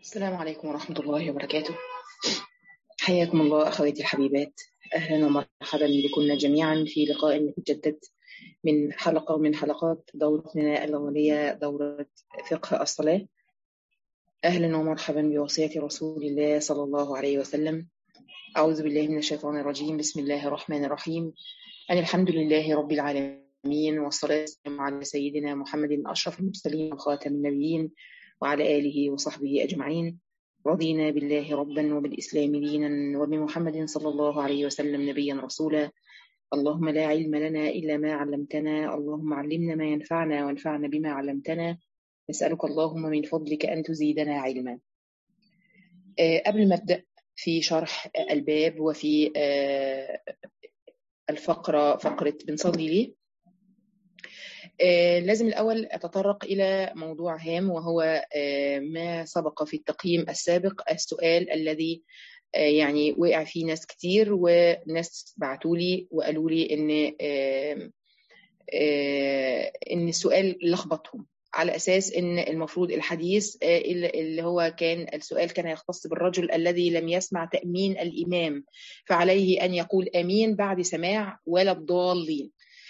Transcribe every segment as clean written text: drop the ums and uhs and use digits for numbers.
السلام عليكم ورحمة الله وبركاته. حياكم الله أخواتي الحبيبات، أهلا ومرحبا بكم جميعا في لقاء يتجدد من حلقة من حلقات دورتنا الأولية، دورة فقه الصلاة. أهلا ومرحبا بوصية رسول الله صلى الله عليه وسلم. أعوذ بالله من الشيطان الرجيم، بسم الله الرحمن الرحيم. أن الحمد لله رب العالمين، والصلاة والسلام على سيدنا محمد أشرف المرسلين وخاتم النبيين وعلى آله وصحبه أجمعين. رضينا بالله ربا وبالإسلام دينا وبمحمد صلى الله عليه وسلم نبيا رسولا. اللهم لا علم لنا إلا ما علمتنا، اللهم علمنا ما ينفعنا وانفعنا بما علمتنا. نسألك اللهم من فضلك أن تزيدنا علما. قبل ما أبدأ في شرح الباب وفي فقرة بنصلي ليه، لازم الأول أتطرق إلى موضوع هام، وهو ما سبق في التقييم السابق، السؤال الذي يعني وقع فيه ناس كتير، وناس بعتولي وقالوا لي إن السؤال لخبطهم، على أساس إن المفروض الحديث اللي هو كان السؤال كان يختص بالرجل الذي لم يسمع تأمين الإمام، فعليه أن يقول آمين بعد سماع ولا الضالين.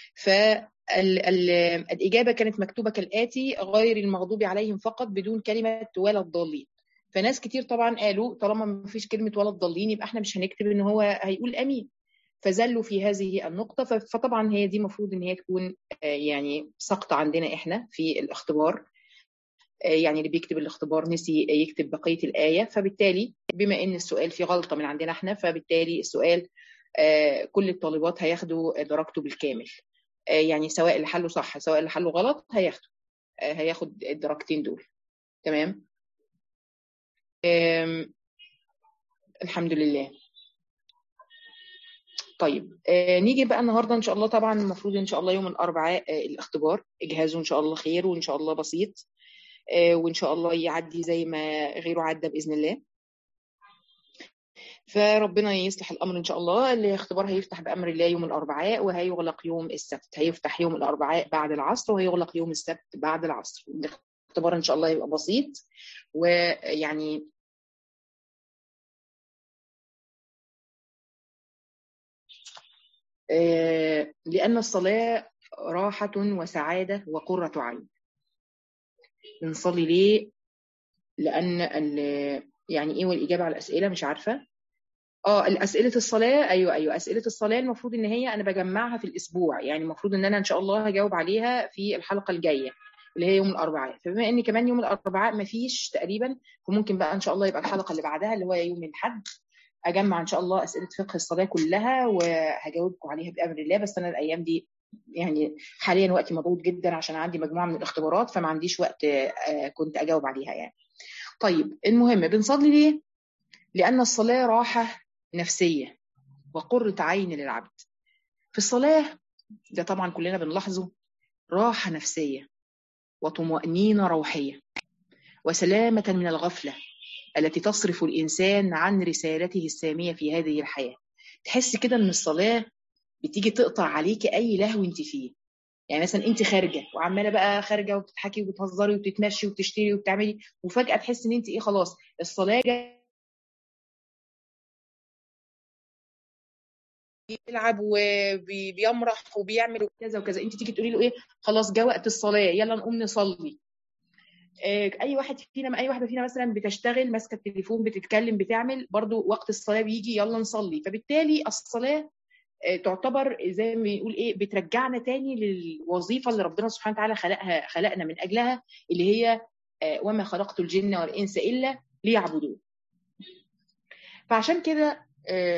الإجابة كانت مكتوبة كالآتي: غير المغضوب عليهم فقط، بدون كلمة ولا الضالين. فناس كتير طبعا قالوا طالما ما فيش كلمة ولا الضالين يبقى احنا مش هنكتب ان هو هيقول امين، فزلوا في هذه النقطة. فطبعا هي دي مفروض ان هي تكون يعني سقطة عندنا احنا في الاختبار، يعني اللي بيكتب الاختبار نسي يكتب بقية الآية، فبالتالي بما ان السؤال فيه غلطة من عندنا احنا، فبالتالي السؤال كل الطالبات هياخدوا درجته بالكامل، يعني سواء اللي حله صح سواء اللي حله غلط هياخد الدرجتين دول. تمام، الحمد لله. طيب نيجي بقى النهارده ان شاء الله. طبعا المفروض ان شاء الله يوم الاربعاء الاختبار، اجهزوا ان شاء الله خير، وان شاء الله بسيط، وان شاء الله يعدي زي ما غيره عدى باذن الله. فربنا يصلح الامر ان شاء الله. الاختبار هيفتح بامر الله يوم الاربعاء، وهيغلق يوم السبت. هيفتح يوم الاربعاء بعد العصر، وهيغلق يوم السبت بعد العصر. الاختبار ان شاء الله يبقى بسيط، ويعني لأن الصلاة راحة وسعادة وقرة عين. بنصلي ليه؟ لأن يعني إيه؟ والإجابة على الأسئلة مش عارفة. الأسئلة الصلاة، أيوة أسئلة الصلاة المفروض إن هي أنا بجمعها في الأسبوع، يعني المفروض إن أنا إن شاء الله هجاوب عليها في الحلقة الجاية اللي هي يوم الأربعاء. فبما إن كمان يوم الأربعاء مفيش تقريبا، فممكن بقى إن شاء الله يبقى الحلقة اللي بعدها اللي هو يوم الأحد اجمع ان شاء الله اسئله فقه الصلاه كلها وهجاوبكم عليها بامر الله. بس انا الايام دي يعني حاليا وقتي مضغوط جدا عشان عندي مجموعه من الاختبارات، فما عنديش وقت كنت اجاوب عليها يعني. طيب المهم بنصلي ليه؟ لان الصلاه راحه نفسيه وقرة عين للعبد. في الصلاه ده طبعا كلنا بنلاحظه، راحه نفسيه وطمأنينه روحيه وسلامه من الغفله التي تصرف الإنسان عن رسالته السامية في هذه الحياة. تحس كده إن الصلاة بتيجي تقطع عليكي أي لهو أنت فيه. يعني مثلا أنت خارجة وعمالة بقى خارجة وبتضحكي وبتهزري وبتتمشي وبتشتري وبتعملي، وفجأة تحس إن أنت إيه، خلاص الصلاة جاية بيلعب وبيمرح وبيعمل وكذا وكذا، أنت تيجي تقولي له إيه، خلاص جاء وقت الصلاة يلا نقوم نصلي. اي واحده فينا مثلا بتشتغل ماسكه التليفون بتتكلم بتعمل، برضو وقت الصلاه بيجي يلا نصلي. فبالتالي الصلاه تعتبر زي ما بيقول ايه، بترجعنا تاني للوظيفه اللي ربنا سبحانه وتعالى خلقنا من اجلها، اللي هي وما خلقت الجن والانس الا ليعبدون. فعشان كده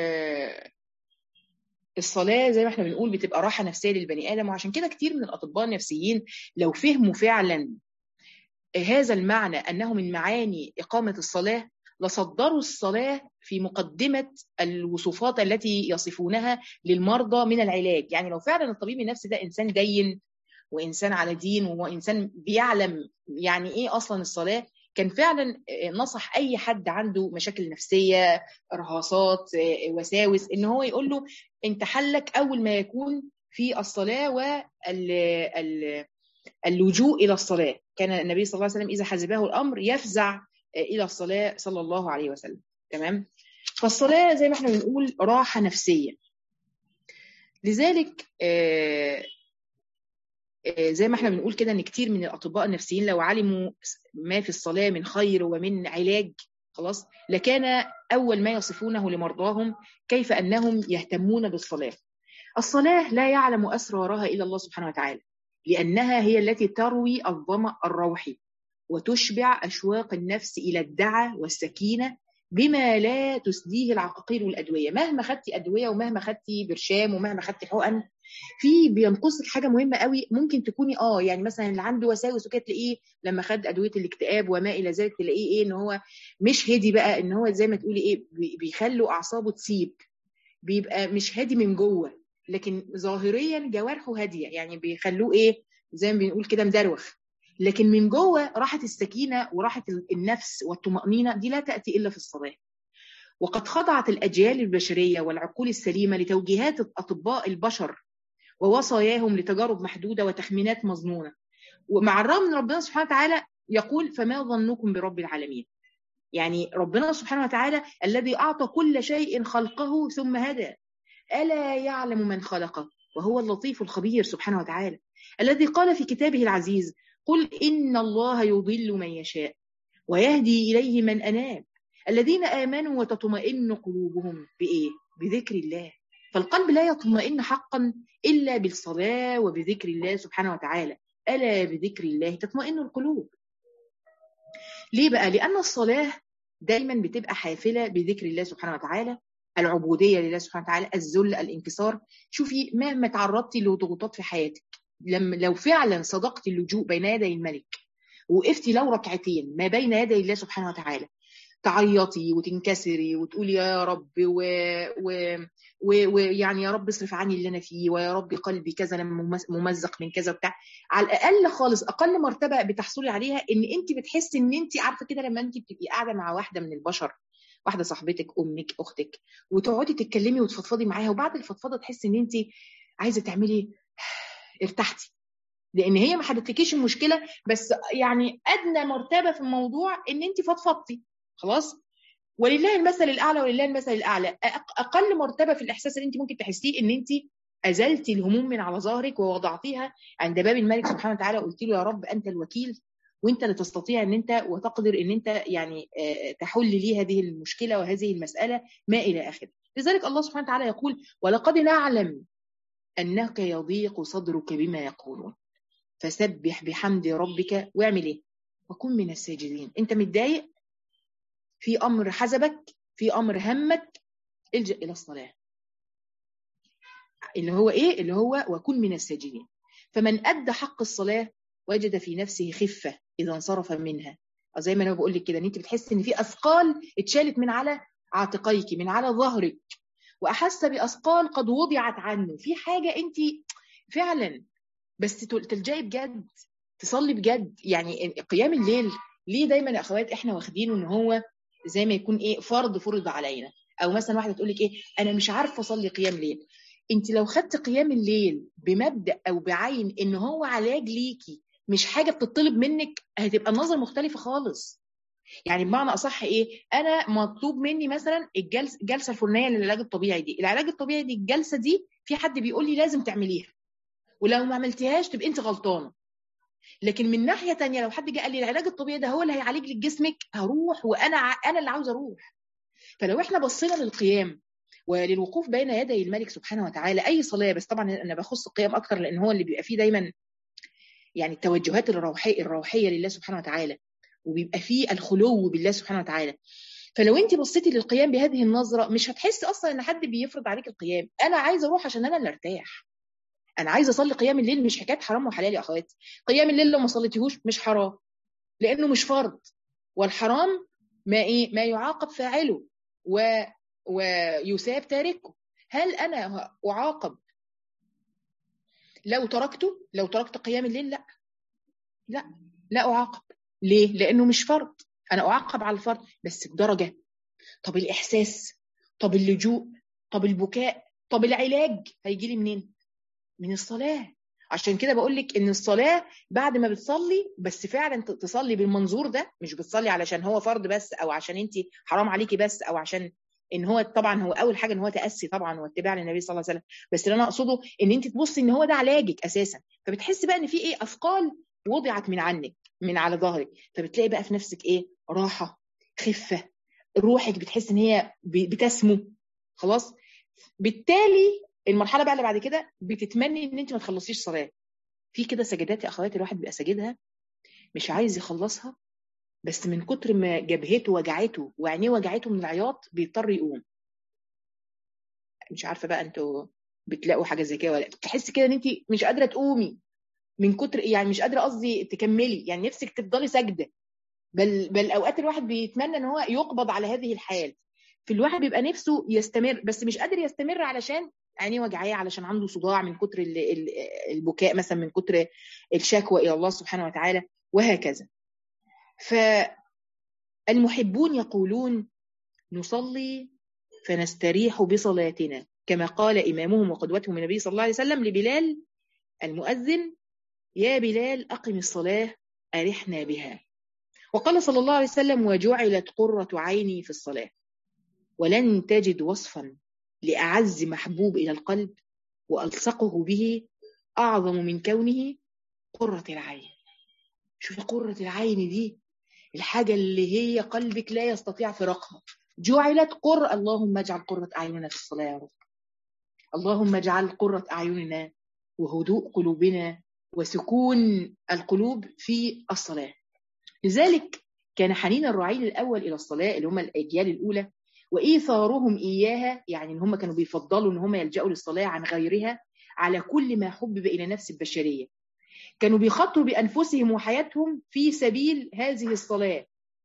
الصلاه زي ما احنا بنقول بتبقى راحه نفسيه للبني ادم. وعشان كده كتير من الاطباء النفسيين لو فهموا فعلا هذا المعنى أنه من معاني إقامة الصلاة لصدروا الصلاة في مقدمة الوصفات التي يصفونها للمرضى من العلاج. يعني لو فعلا الطبيب النفسي ده إنسان دين وإنسان على دين وإنسان بيعلم يعني إيه أصلا الصلاة، كان فعلا نصح أي حد عنده مشاكل نفسية، إرهاصات، وساوس، إن هو يقول له أنت حلك أول ما يكون في الصلاة واللجوء إلى الصلاة. كان النبي صلى الله عليه وسلم إذا حزبه الأمر يفزع إلى الصلاة صلى الله عليه وسلم. تمام. فالصلاة زي ما احنا بنقول راحة نفسية. لذلك زي ما احنا بنقول كده ان كتير من الاطباء النفسيين لو علموا ما في الصلاة من خير ومن علاج خلاص لكان اول ما يصفونه لمرضاهم كيف انهم يهتمون بالصلاة. الصلاة لا يعلم اسرارها الا الله سبحانه وتعالى، لانها هي التي تروي الظمأ الروحي وتشبع اشواق النفس الى الدعى والسكينة بما لا تسديه العقاقير والادوية. مهما خدتي ادوية ومهما خدتي برشام ومهما خدتي حقن بينقصك حاجه مهمه قوي. ممكن تكوني يعني مثلا اللي عنده وساوس وكده تلاقيه لما خد ادويه الاكتئاب وما الى ذلك تلاقيه ان هو مش هادي بقى، ان هو زي ما تقولي بيخلوا اعصابه تسيب، بيبقى مش هادي من جوه لكن ظاهريا جوارحه هاديه، يعني بيخلوه زي ما بنقول كده مدروخ، لكن من جوه راحه السكينه وراحه النفس والطمانينه دي لا تاتي الا في الصلاه. وقد خضعت الاجيال البشريه والعقول السليمه لتوجيهات اطباء البشر ووصاياهم لتجارب محدودة وتخمينات مظنونة، ومع الرغم من ربنا سبحانه وتعالى يقول فما ظنكم برب العالمين. يعني ربنا سبحانه وتعالى الذي أعطى كل شيء خلقه ثم هدى، ألا يعلم من خلقه وهو اللطيف الخبير سبحانه وتعالى، الذي قال في كتابه العزيز قل إن الله يضل من يشاء ويهدي إليه من أناب، الذين آمنوا وتطمئن قلوبهم بذكر الله. فالقلب لا يطمئن حقا إلا بالصلاة وبذكر الله سبحانه وتعالى. ألا بذكر الله تطمئن القلوب. ليه بقى؟ لأن الصلاة دايما بتبقى حافلة بذكر الله سبحانه وتعالى، العبودية لله سبحانه وتعالى، الذل، الانكسار. شوفي مهما تعرضتي لضغوطات في حياتك، لو فعلا صدقت اللجوء بين يدي الملك وقفتي لو ركعتين ما بين يدي الله سبحانه وتعالى تعيطي وتنكسري وتقولي يا رب ويعني يا رب اصرف عني اللي انا فيه، ويا رب قلبي كذا انا ممزق من كذا بتاع، على الاقل خالص اقل مرتبه بتحصلي عليها ان انت بتحسي ان انت عارفه كده لما انت بتبقي قاعده مع واحده من البشر، واحده صاحبتك، امك، اختك، وتقعدي تتكلمي وتفضفضي معاها، وبعد الفضفضه تحسي ان انت عايزه تعملي ارتحتي، لان هي ما حددتلكيش المشكله، بس يعني ادنى مرتبه في الموضوع ان انت فضفضتي خلاص. ولله المثل الاعلى، ولله المثل الاعلى اقل مرتبه في الاحساس اللي انت ممكن تحسيه ان انت ازلتي الهموم من على ظهرك ووضعتيها عند باب الملك سبحانه وتعالى، قلت له يا رب انت الوكيل وانت اللي تستطيع ان انت وتقدر ان انت يعني تحل لي هذه المشكله وهذه المساله ما الى اخره. لذلك الله سبحانه وتعالى يقول ولقد نعلم انك يضيق صدرك بما يقولون فسبح بحمد ربك واعمل وكن من الساجدين. انت متضايق في امر حزبك، في امر همك، الجأ الى الصلاه اللي هو وكن من الساجدين. فمن ادى حق الصلاه وجد في نفسه خفه اذا انصرف منها، زي ما انا بقول لك كده ان انت بتحسي ان في اثقال اتشالت من على عاتقيك، من على ظهرك، واحس باثقال قد وضعت عنه، في حاجه انت فعلا بس تلجئي بجد، تصلي بجد. يعني قيام الليل ليه دايما يا اخوات احنا واخدينه ان هو زي ما يكون فرض فرض علينا، او مثلا واحده تقول لك انا مش عارفه اصلي قيام ليل. انت لو خدت قيام الليل بمبدا او بعين ان هو علاج ليكي مش حاجه بتطلب منك، هتبقى النظر مختلفه خالص. يعني بمعنى اصح انا مطلوب مني مثلا الجلسه الفلانيه للعلاج الطبيعي دي، العلاج الطبيعي دي الجلسه دي في حد بيقول لي لازم تعمليها، ولو ما عملتيهاش تبقى انت غلطانه. لكن من ناحيه تانية لو حد جه قال لي العلاج الطبيعي ده هو اللي هيعالج لك جسمك، هروح، وانا اللي عاوزه اروح. فلو احنا بصينا للقيام وللوقوف بين يدي الملك سبحانه وتعالى اي صلاه، بس طبعا انا بخص القيام اكتر لان هو اللي بيبقى فيه دايما يعني التوجهات الروحيه لله سبحانه وتعالى، وبيبقى فيه الخلو بالله سبحانه وتعالى. فلو انت بصيتي للقيام بهذه النظره مش هتحسي اصلا ان حد بيفرض عليك القيام، انا عايزه اروح عشان انا اللي ارتاح. انا عايزه اصلي قيام الليل، مش حكايه حرام وحلال يا اخواتي. قيام الليل لو ما صليتيهوش مش حرام لانه مش فرض، والحرام ما يعاقب فاعله ويثاب تاركه. هل انا اعاقب لو تركت قيام الليل؟ لا لا لا اعاقب. ليه؟ لانه مش فرض. انا اعاقب على الفرض بس بدرجه. طب الاحساس، طب اللجوء، طب البكاء، طب العلاج هيجي لي منين؟ من الصلاه. عشان كده بقول لك ان الصلاه بعد ما بتصلي، بس فعلا تصلي بالمنظور ده، مش بتصلي علشان هو فرض بس، او عشان انت حرام عليكي بس، او عشان ان هو طبعا هو اول حاجه ان هو تاسي طبعا واتباع للنبي صلى الله عليه وسلم، بس اللي انا اقصده ان انت تبصي ان هو ده علاجك اساسا، فبتحسي بقى ان في ايه اثقال وضعت من عنك من على ظهرك، فبتلاقي بقى في نفسك ايه راحه، خفه، روحك بتحس ان هي بتسمو خلاص. بالتالي المرحله بقى اللي بعد كده بتتمني ان انت ما تخلصيش صلاه. في كده سجدات يا اخواتي الواحد بيبقى ساجدها مش عايز يخلصها، بس من كتر ما جبهته وجعته وعينيه وجعته من العياط بيضطر يقوم. مش عارفه بقى انتوا بتلاقوا حاجه زي كده ولا تحس كده ان انت مش قادره تقومي من كتر، يعني مش قادره قصدي تكملي، يعني نفسك تفضلي ساجده، بل اوقات الواحد بيتمنى ان هو يقبض على هذه الحال. في الواحد بيبقى نفسه يستمر بس مش قادر يستمر علشان عينيه وجعاه، علشان عنده صداع من كتر البكاء مثلا، من كتر الشكوى الى الله سبحانه وتعالى وهكذا. فالمحبون يقولون نصلي فنستريح بصلاتنا، كما قال إمامهم وقدوتهم النبي صلى الله عليه وسلم لبلال المؤذن: يا بلال أقم الصلاة أرحنا بها. وقال صلى الله عليه وسلم: وجعلت قرة عيني في الصلاة. ولن تجد وصفا لأعز محبوب إلى القلب وألصقه به أعظم من كونه قرة العين. شوف قرة العين دي، الحاجة اللي هي قلبك لا يستطيع فراقها. جعلت قرة، اللهم اجعل قرة أعيننا في الصلاة يا رب. اللهم اجعل قرة أعيننا وهدوء قلوبنا وسكون القلوب في الصلاة. لذلك كان حنين الرعيل الأول إلى الصلاة اللي هم الأجيال الأولى وإيثارهم إياها، يعني إن هم كانوا بيفضلوا إن هم يلجأوا للصلاة عن غيرها على كل ما حبب إلى نفس البشرية. كانوا بيخاطروا بأنفسهم وحياتهم في سبيل هذه الصلاة.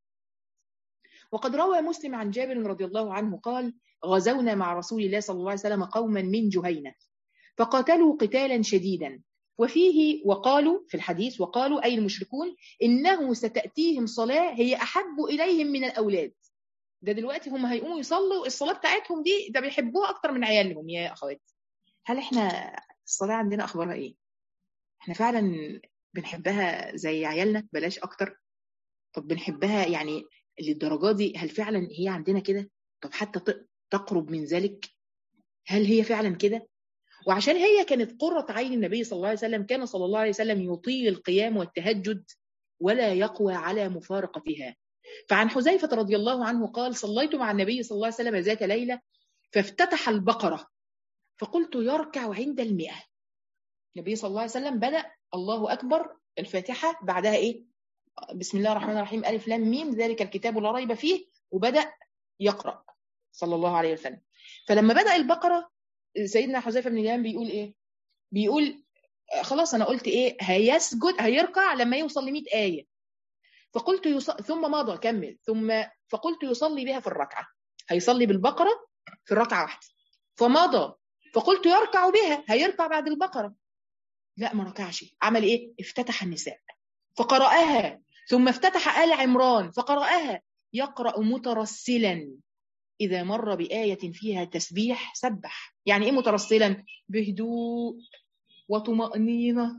وقد روى مسلم عن جابر رضي الله عنه قال: غزونا مع رسول الله صلى الله عليه وسلم قوما من جهينة فقاتلوا قتالا شديدا، وقالوا في الحديث، وقالوا أي المشركون: إنه ستأتيهم صلاة هي أحب إليهم من الأولاد. ده دلوقتي هم هيقوموا يصلوا الصلاة بتاعتهم دي، ده بيحبوها أكتر من عيالهم. يا أخواتي، هل إحنا الصلاة عندنا أخبارها إيه؟ إحنا فعلا بنحبها زي عيالنا؟ بلاش أكتر. طب بنحبها يعني للدرجة دي؟ هل فعلا هي عندنا كده؟ طب حتى تقرب من ذلك؟ هل هي فعلا كده؟ وعشان هي كانت قرة عين النبي صلى الله عليه وسلم، كان صلى الله عليه وسلم يطيل القيام والتهجد ولا يقوى على مفارقتها. فعن حذيفة رضي الله عنه قال: صليت مع النبي صلى الله عليه وسلم ذات ليلة فافتتح البقرة فقلت يركع عند 100. النبي صلى الله عليه وسلم بدأ الله أكبر الفاتحة، بعدها إيه؟ بسم الله الرحمن الرحيم ألف لام ميم ذلك الكتاب لا ريب فيه، وبدأ يقرأ صلى الله عليه وسلم. فلما بدأ البقرة سيدنا حذيفة بن اليمان بيقول إيه؟ بيقول خلاص أنا قلت إيه؟ هيسجد هيركع لما يوصل ل100 آية. فقلت ثم مضى كمل، فقلت يصلي بها في الركعة، هيصلي بالبقرة في الركعة واحدة. فمضى فقلت يركع بها، هيركع بعد البقرة. لا ما ركعش، عمل إيه؟ افتتح النساء فقرأها، ثم افتتح آل عمران فقرأها، يقرأ مترسلا إذا مر بآية فيها تسبيح سبح. يعني إيه مترسلا؟ بهدوء وطمأنينة،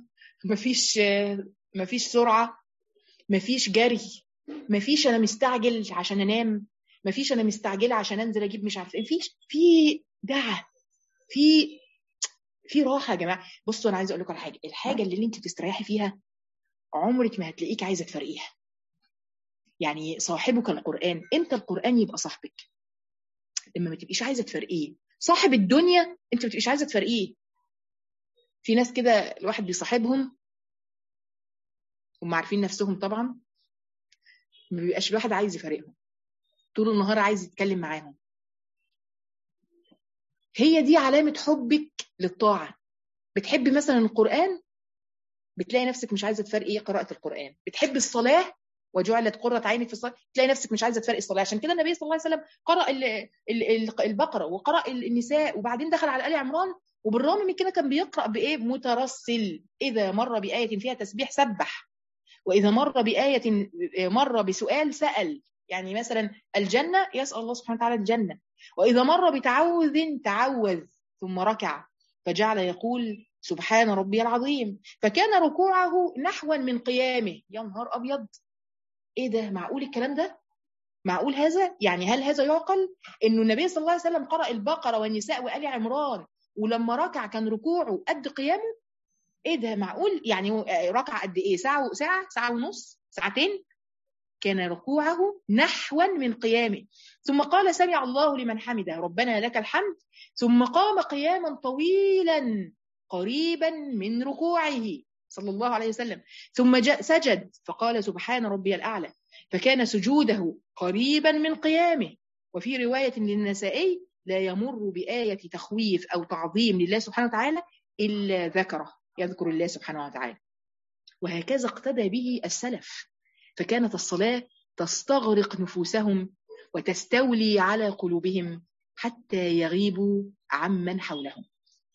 مفيش سرعة، مفيش جري، مفيش أنا مستعجل عشان أنام، مفيش أنا مستعجلة عشان أنزل أجيب مش عارف إيه، مفيش، في دعة، في راحة يا جماعة. بصوا أنا عايزة أقول لكم على حاجة، الحاجة اللي أنت بتستريحي فيها عمرك ما هتلاقيك عايزة تفرقيها. يعني صاحبك القرآن، امتى القرآن يبقى صاحبك؟ لما ما تبقيش عايزة تفرقيه. صاحب الدنيا انت ما تبقيش عايزة تفرقيه. في ناس كده الواحد بيصاحبهم هم عارفين نفسهم طبعا، ما بيبقاش الواحد عايز يفارقهم، طول النهار عايز يتكلم معاهم. هي دي علامة حبك للطاعة. بتحبي مثلا القرآن، بتلاقي نفسك مش عايزة تفرقي قراءة القرآن. بتحبي الصلاة وجعلت قرة عينك في الصلاة، تلاقي نفسك مش عايزة تفرقي الصلاة. عشان كده النبي صلى الله عليه وسلم قرأ البقرة وقرأ النساء وبعدين دخل على آل عمران، وبالرغم من كده كان بيقرأ بإيه؟ مترسل. إذا مر بآية فيها تسبيح سبح، وإذا مر بآية مر بسؤال سأل. يعني مثلا الجنة يسأل الله سبحانه وتعالى الجنة، وإذا مر بتعوذ تعوذ ثم ركع، فجعل يقول سبحان ربي العظيم، فكان ركوعه نحوا من قيامه. يا نهار أبيض، إيه ده؟ معقول الكلام ده؟ معقول هذا؟ يعني هل هذا يعقل؟ إنه النبي صلى الله عليه وسلم قرأ البقرة والنساء وآل عمران، ولما ركع كان ركوعه قد قيامه؟ إيه ده؟ معقول؟ يعني ركع قد إيه؟ ساعة ونص، ساعتين؟ كان ركوعه نحوا من قيامه، ثم قال سمع الله لمن حمده ربنا لك الحمد، ثم قام قياما طويلا قريبا من ركوعه صلى الله عليه وسلم، ثم سجد فقال سبحان ربي الأعلى، فكان سجوده قريبا من قيامه. وفي رواية للنسائي لا يمر بآية تخويف أو تعظيم لله سبحانه وتعالى إلا ذكره، يذكر الله سبحانه وتعالى. وهكذا اقتدى به السلف، فكانت الصلاة تستغرق نفوسهم وتستولي على قلوبهم حتى يغيبوا عمن حولهم.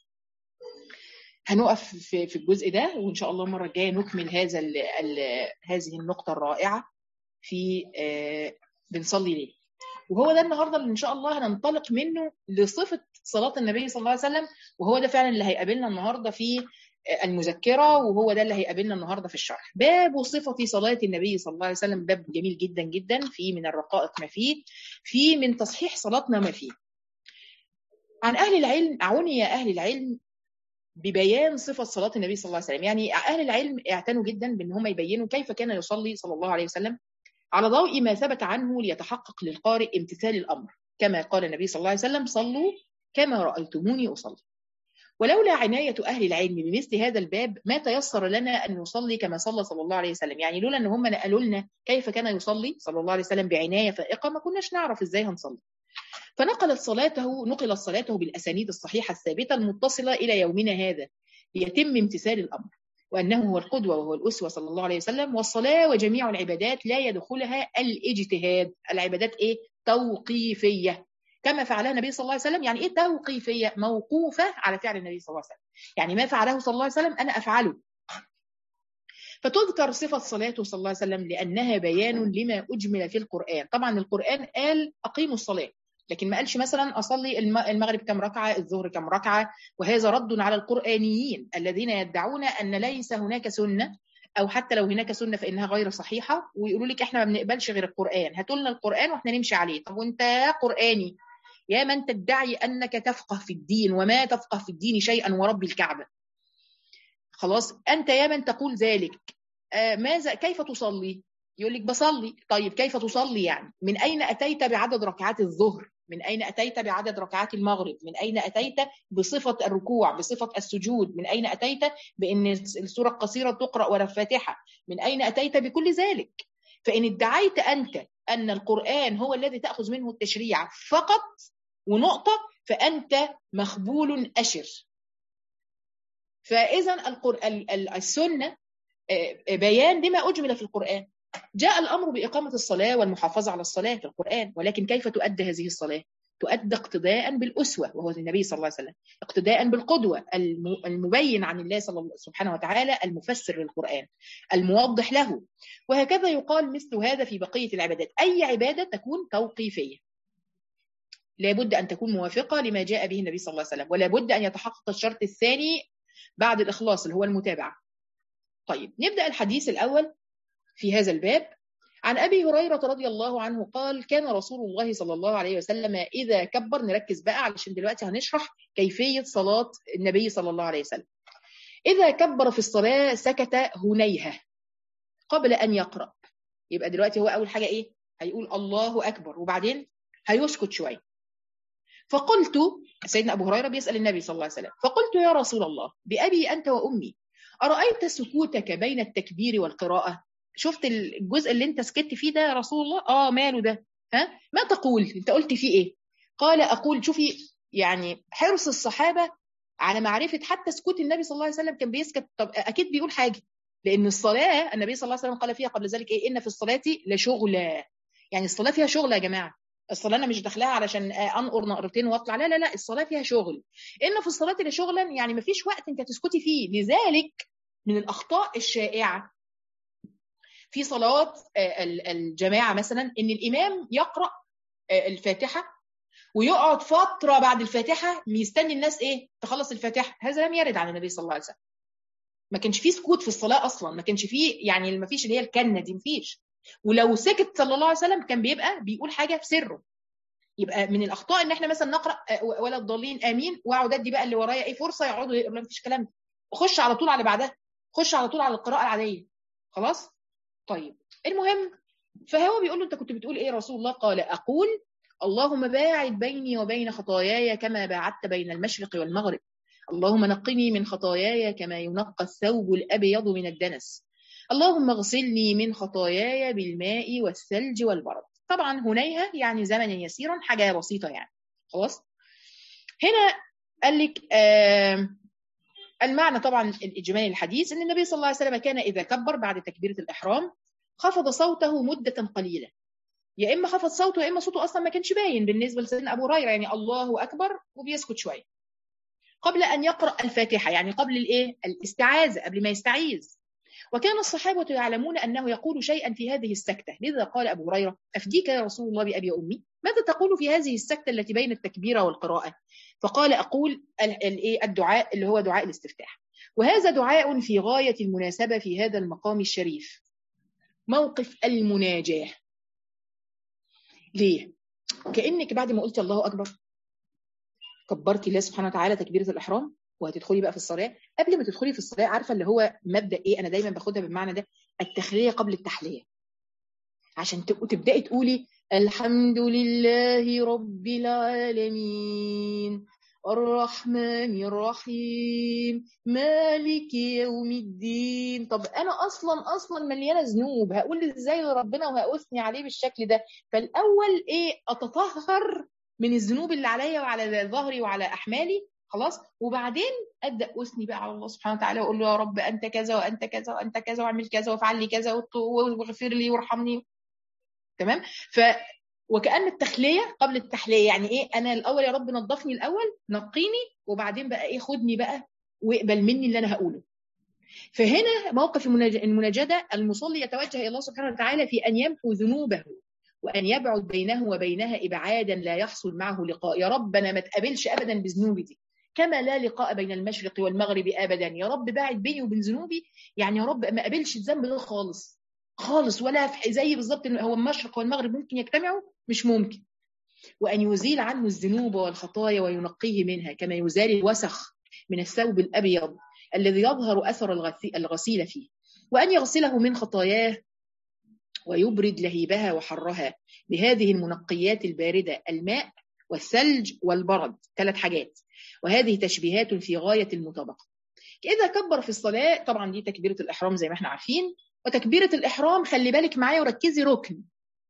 هنقف في الجزء ده، وإن شاء الله المرة الجاية نكمل هذه النقطة الرائعة في بنصلي ليه. وهو ده النهاردة اللي إن شاء الله هننطلق منه لصفة صلاة النبي صلى الله عليه وسلم، وهو ده فعلا اللي هيقابلنا النهاردة في المذكرة، وهو ده اللي هيقابلنا النهاردة في الشرح. باب صفة صلاة النبي صلى الله عليه وسلم باب جميل جدا جدا، فيه من الرقائق ما فيه من تصحيح صلاتنا ما فيه. عن أهل العلم، عني أهل العلم ببيان صفة صلاة النبي صلى الله عليه وسلم. يعني أهل العلم اعتنوا جدا بأن هم يبينوا كيف كان يصلي صلى الله عليه وسلم على ضوء ما ثبت عنه ليتحقق للقارئ امتثال الأمر، كما قال النبي صلى الله عليه وسلم صلوا كما رأيتموني أصلي. ولولا عناية أهل العلم بمثل هذا الباب ما تيسر لنا أن نصلي كما صلى الله عليه وسلم. يعني لولا أن هم نقلوا لنا كيف كان يصلي صلى الله عليه وسلم بعناية فائقة ما كناش نعرف إزاي هنصلي. نقلت صلاته بالأسانيد الصحيحة الثابتة المتصلة إلى يومنا هذا ليتم امتثال الأمر، وأنه هو القدوة وهو الأسوة صلى الله عليه وسلم. والصلاة وجميع العبادات لا يدخلها الاجتهاد. العبادات إيه؟ توقيفية كما فعلها النبي صلى الله عليه وسلم. يعني إيه توقيفية؟ موقوفة على فعل النبي صلى الله عليه وسلم. يعني ما فعله صلى الله عليه وسلم أنا أفعله. فتذكر صفة صلاته صلى الله عليه وسلم لأنها بيان لما أجمل في القرآن. طبعا القرآن قال أقيموا الصلاة، لكن ما قالش مثلا أصلي المغرب كم ركعة، الظهر كم ركعة. وهذا رد على القرآنيين الذين يدعون أن ليس هناك سنة، أو حتى لو هناك سنة فإنها غير صحيحة، ويقولوا لك إحنا ما بنقبلش غير القرآن، هاتوا لنا القرآن وإحنا نمشي عليه. طب وأنت يا قرآني يا من تدعي أنك تفقه في الدين وما تفقه في الدين شيئا ورب الكعبة، خلاص أنت يا من تقول ذلك، ماذا كيف تصلي؟ يقول لك بصلي. طيب كيف تصلي؟ يعني من أين أتيت بعدد ركعات الظهر؟ من أين أتيت بعدد ركعات المغرب؟ من أين أتيت بصفة الركوع، بصفة السجود؟ من أين أتيت بأن السورة القصيرة تقرأ ولا الفاتحة؟ من أين أتيت بكل ذلك؟ فإن ادعيت أنت أن القرآن هو الذي تأخذ منه التشريع فقط ونقطة، فأنت مخبول أشر. فإذا السنة بيان لما أجمل في القرآن. جاء الأمر بإقامة الصلاة والمحافظة على الصلاة في القرآن، ولكن كيف تؤدى هذه الصلاة؟ تؤدى اقتداء بالأسوة وهو النبي صلى الله عليه وسلم، اقتداء بالقدوة المبين عن الله سبحانه وتعالى، المفسر للقرآن، الموضح له. وهكذا يقال مثل هذا في بقية العبادات. أي عبادة تكون توقيفية لابد أن تكون موافقة لما جاء به النبي صلى الله عليه وسلم، ولا بد أن يتحقق الشرط الثاني بعد الإخلاص اللي هو المتابعة. طيب نبدأ الحديث الأول في هذا الباب. عن أبي هريرة رضي الله عنه قال كان رسول الله صلى الله عليه وسلم إذا كبر، نركز بقى علشان دلوقتي هنشرح كيفية صلاة النبي صلى الله عليه وسلم. إذا كبر في الصلاة سكت هنيهة قبل أن يقرأ. يبقى دلوقتي هو أول حاجة إيه؟ هيقول الله أكبر وبعدين هيسكت شوية. فقلت، سيدنا أبو هريرة بيسأل النبي صلى الله عليه وسلم، فقلت يا رسول الله بأبي أنت وأمي أرأيت سكوتك بين التكبير والقراءة؟ شفت الجزء اللي انت سكت فيه ده يا رسول الله؟ ماله ده؟ ما تقول؟ انت قلت فيه ايه؟ قال أقول، شوفي يعني حرص الصحابة على معرفة حتى سكوت النبي صلى الله عليه وسلم كان بيسكت. طب أكيد بيقول حاجة، لأن الصلاة النبي صلى الله عليه وسلم قال فيها قبل ذلك إيه؟ إن في الصلاة لشغلة. يعني الصلاة فيها شغلة يا جماعة. الصلاة أنا مش داخلها علشان أنقر نقرتين وأطلع، لا لا لا، الصلاة فيها شغل. إن في الصلاة لشغلا، يعني مفيش وقت أنت تسكتي فيه. لذلك من الأخطاء الشائعة في صلوات الجماعة مثلا إن الإمام يقرأ الفاتحة ويقعد فتره بعد الفاتحه مستني الناس ايه تخلص الفاتحه. هذا لم يرد عن النبي صلى الله عليه وسلم. ما كانش فيه سكوت في الصلاه اصلا، ما كانش فيه يعني ما فيش اللي هي الكنه دي، ما فيش. ولو سكت صلى الله عليه وسلم كان بيبقى بيقول حاجه في سره. يبقى من الاخطاء ان احنا مثلا نقرا ولا الضالين امين واقعد ادي بقى اللي ورايا ايه فرصه يقعدوا يقروا. ما فيش كلام ده. خش على طول على بعدها، خش على طول على القراءه العاديه. خلاص. طيب المهم، فهو بيقول له انت كنت بتقول ايه رسول الله؟ قال اقول اللهم باعد بيني وبين خطاياي كما باعدت بين المشرق والمغرب. اللهم نقني من خطاياي كما ينقى الثوب الابيض من الدنس. اللهم اغسلني من خطاياي بالماء والثلج والبرد. طبعا هنيها يعني زمنا يسيرا، حاجه بسيطه يعني. خلاص. هنا قال لك المعنى طبعا الإجمالي الحديث ان النبي صلى الله عليه وسلم كان اذا كبر بعد تكبيره الاحرام خفض صوته مده قليله. يا اما خفض صوته يا اما صوته اصلا ما كانش باين بالنسبه لسيدنا ابو هريره، يعني الله اكبر وبيسكت شويه قبل ان يقرا الفاتحه، يعني قبل الايه الاستعاذه، قبل ما يستعيذ. وكان الصحابه يعلمون انه يقول شيئا في هذه السكته، لذا قال ابو هريره افديك يا رسول الله بابي وامي، ماذا تقول في هذه السكته التي بين التكبيره والقراءه؟ فقال اقول الدعاء اللي هو دعاء الاستفتاح. وهذا دعاء في غايه المناسبه في هذا المقام الشريف، موقف المناجاه. ليه؟ كأنك بعد ما قلت الله أكبر كبرتي الله سبحانه وتعالى تكبيرة الإحرام وهتدخلي بقى في الصلاة. قبل ما تدخلي في الصلاة، عارفة اللي هو مبدأ إيه؟ أنا دايما باخدها بالمعنى ده، التخلية قبل التحلية. عشان تبدأي تقولي الحمد لله رب العالمين الرحمن الرحيم مالك يوم الدين. طب أنا أصلا مليانة ذنوب، هقول إزاي لربنا وهأثني عليه بالشكل ده؟ فالأول إيه؟ أتطهر من الذنوب اللي عليا وعلى ظهري وعلى أحمالي. خلاص. وبعدين ابدا اثني بقى على الله سبحانه وتعالى واقول له يا رب انت كذا وانت كذا وانت كذا واعمل كذا وافعل لي كذا واغفر لي وارحمني. تمام. وكأن التخلية قبل التحلية، يعني ايه؟ انا الاول يا رب نظفني الاول، نقيني، وبعدين بقى ايه؟ خدني بقى واقبل مني اللي انا هقوله. فهنا موقف المناجدة، المصلي يتوجه الى الله سبحانه وتعالى في ان يمحو ذنوبه وان يبعد بينه وبينها ابعادا لا يحصل معه لقاء. يا رب انا ما اتقابلش ابدا بذنوبي دي، كما لا لقاء بين المشرق والمغرب ابدا. يا رب باعد بيني وبين ذنوبي، يعني يا رب ما اقابلش الذنب ده خالص خالص، ولا زي بالظبط هو المشرق والمغرب ممكن يجتمعوا؟ مش ممكن. وأن يزيل عنه الذنوب والخطايا وينقيه منها كما يزال الوسخ من الثوب الأبيض الذي يظهر أثر الغسيل فيه، وأن يغسله من خطاياه ويبرد لهيبها وحرها بهذه المنقيات الباردة، الماء والثلج والبرد، 3 حاجات. وهذه تشبيهات في غاية المطابقة. إذا كبر في الصلاة، طبعا دي تكبيرة الإحرام زي ما احنا عارفين. وتكبيرة الإحرام خلي بالك معايا وركزي، ركن.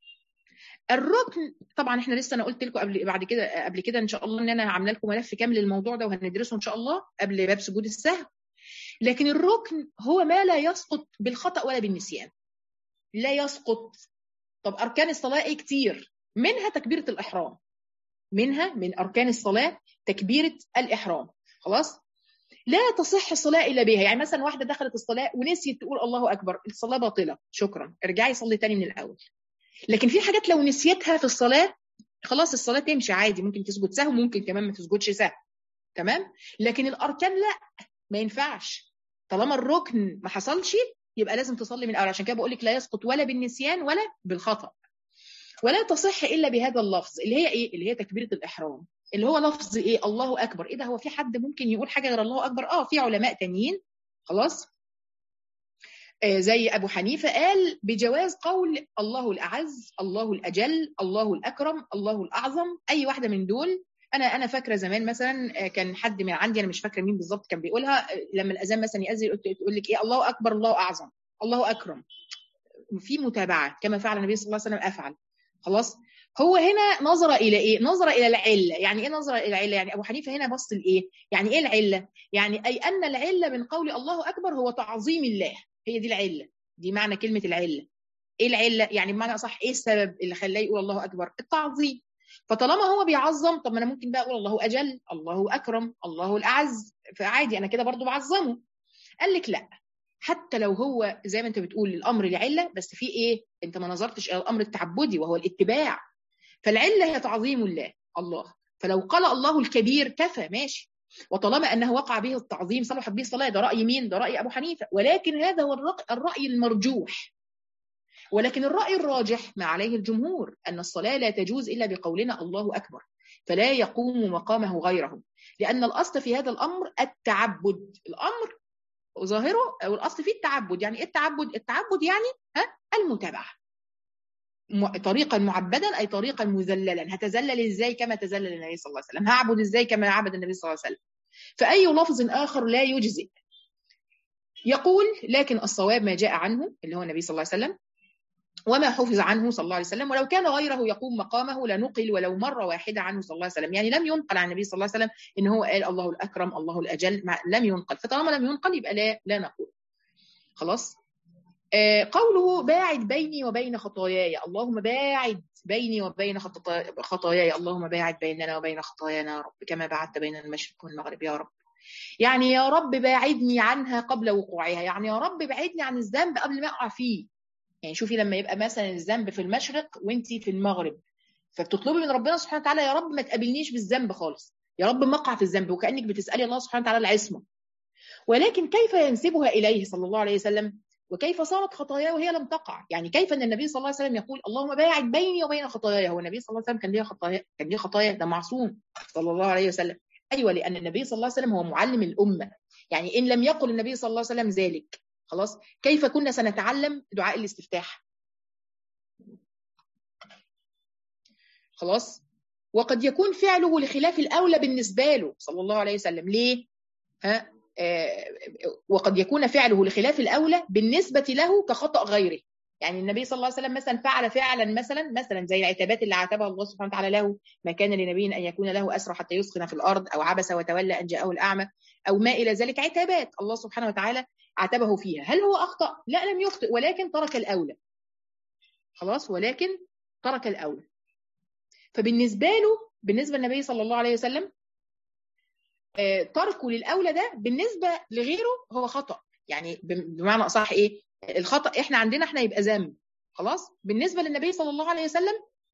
الركن طبعا احنا لسه، انا قلت لكم قبل كده ان شاء الله ان انا عامله لكم ملف كامل للموضوع ده وهندرسه ان شاء الله قبل باب سجود السهو. لكن الركن هو ما لا يسقط بالخطأ ولا بالنسيان، لا يسقط. طب اركان الصلاه ايه؟ كتير، منها تكبيره الاحرام، منها من اركان الصلاه تكبيره الاحرام. خلاص. لا تصح الصلاه الا بها. يعني مثلا واحده دخلت الصلاه ونسيت تقول الله اكبر، الصلاه باطله، شكرا، ارجعي صلي تاني من الاول. لكن في حاجات لو نسيتها في الصلاة خلاص الصلاة تمشي عادي، ممكن تسجد سهو، ممكن كمان ما تسجدش سهو. تمام. لكن الأركان لا، ما ينفعش. طالما الركن ما حصلش يبقى لازم تصلي من الأول. عشان كده بقول لك لا يسقط ولا بالنسيان ولا بالخطأ. ولا تصح إلا بهذا اللفظ اللي هي إيه؟ اللي هي تكبيرة الإحرام، اللي هو لفظ إيه؟ الله أكبر. إيه ده؟ هو في حد ممكن يقول حاجة غير الله أكبر؟ في علماء تانيين. خلاص. زي أبو حنيفة قال بجواز قول الله الأعز، الله الأجل، الله الأكرم، الله الأعظم، أي واحدة من دول. أنا فاكرة زمان مثلا كان حد من عندي، أنا مش فاكرة مين بالظبط كان بيقولها، لما الأذان مثلا يأذن تقول لك إيه؟ الله أكبر، الله أعظم، الله أكرم، في متابعة كما فعل النبي صلى الله عليه وسلم أفعل. خلاص. هو هنا نظر إلى إيه؟ نظر إلى العلة. يعني إيه نظر إلى العلة؟ يعني أبو حنيفة هنا بص لإيه؟ يعني إيه العلة؟ يعني أي أن العلة من قول الله أكبر هو تعظيم الله، هي دي العلة، دي معنى كلمة العلة. ايه العلة؟ يعني بمعنى اصح ايه السبب اللي خلاه يقول الله اكبر؟ التعظيم. فطالما هو بيعظم، طب ما انا ممكن بقى اقول الله اجل، الله اكرم، الله الاعز، فعادي انا كده برضو بعظمه. قال لك لا، حتى لو هو زي ما انت بتقول الامر لعلة، بس في ايه؟ انت ما نظرتش الى الامر التعبدي وهو الاتباع. فالعلة هي تعظيم الله، الله. فلو قال الله الكبير كفى ماشي، وطالما أنه وقع به التعظيم صلحت به الصلاة. ده رأي مين؟ ده رأي أبو حنيفة، ولكن هذا هو الرأي المرجوح. ولكن الرأي الراجح ما عليه الجمهور أن الصلاة لا تجوز إلا بقولنا الله أكبر، فلا يقوم مقامه غيره، لأن الأصل في هذا الأمر التعبد. الأمر ظاهره أو الأصل فيه التعبد. يعني إيه التعبد؟ التعبد يعني المتابعة، طريقا معبدا أي طريقا مذللا. هتذلل إزاي؟ كما تذلل النبي صلى الله عليه وسلم. هعبد إزاي؟ كما عبد النبي صلى الله عليه وسلم. فأي لفظ آخر لا يجزئ. يقول لكن الصواب ما جاء عنه اللي هو النبي صلى الله عليه وسلم، وما حفظ عنه صلى الله عليه وسلم، ولو كان غيره يقوم مقامه لنقل ولو مرة واحدة عنه صلى الله عليه وسلم. يعني لم ينقل عن النبي صلى الله عليه وسلم إن هو قال الله الأكرم الله الأجل، لم ينقل. فطالما لم ينقل يبقى لا نقول. خلاص. قوله باعد بيني وبين خطاياي، اللهم باعد بيني وبين خطاياي، اللهم باعد بيننا وبين خطايانا يا رب كما بعدت بين المشرق والمغرب يا رب. يعني يا رب باعدني عنها قبل وقوعها، يعني يا رب باعدني عن الذنب قبل ما أقع فيه. يعني شوفي لما يبقى مثلا الذنب في المشرق وانتي في المغرب، فبتطلبي من ربنا سبحانه وتعالى يا رب ما تقابلنيش بالذنب خالص، يا رب ما اقع في الذنب، وكأنك بتسألي الله سبحانه وتعالى العصمة. ولكن كيف ينسبها إليه صلى الله عليه وسلم؟ وكيف صارت خطاياه وهي لم تقع؟ يعني كيف ان النبي صلى الله عليه وسلم يقول اللهم باعد بيني وبين خطاياي؟ هو النبي صلى الله عليه وسلم كان ليه خطايا؟ ده معصوم صلى الله عليه وسلم. ايوه، لان النبي صلى الله عليه وسلم هو معلم الامه. يعني ان لم يقل النبي صلى الله عليه وسلم ذلك، خلاص كيف كنا سنتعلم دعاء الاستفتاح؟ خلاص. وقد يكون فعله لخلاف الاولى بالنسبه له صلى الله عليه وسلم. ليه؟ وقد يكون فعله لخلاف الأولى بالنسبة له كخطأ غيره. يعني النبي صلى الله عليه وسلم مثلا فعل فعلا مثلا زي العتابات اللي عاتبها الله سبحانه وتعالى له، ما كان لنبي أن يكون له أسرى حتى يسخن في الأرض، أو عبس وتولى أن جاءه الأعمى، أو ما إلى ذلك. عتابات الله سبحانه وتعالى عاتبه فيها. هل هو أخطأ؟ لا، لم يخطئ، ولكن ترك الأولى. خلاص، ولكن ترك الأولى. فبالنسبة له، بالنسبة للنبي صلى الله عليه وسلم، تركه للأولى ده بالنسبة لغيره هو خطأ. يعني بمعنى أصح إيه؟ الخطأ إحنا عندنا إحنا يبقى ذنب. خلاص. بالنسبة للنبي صلى الله عليه وسلم،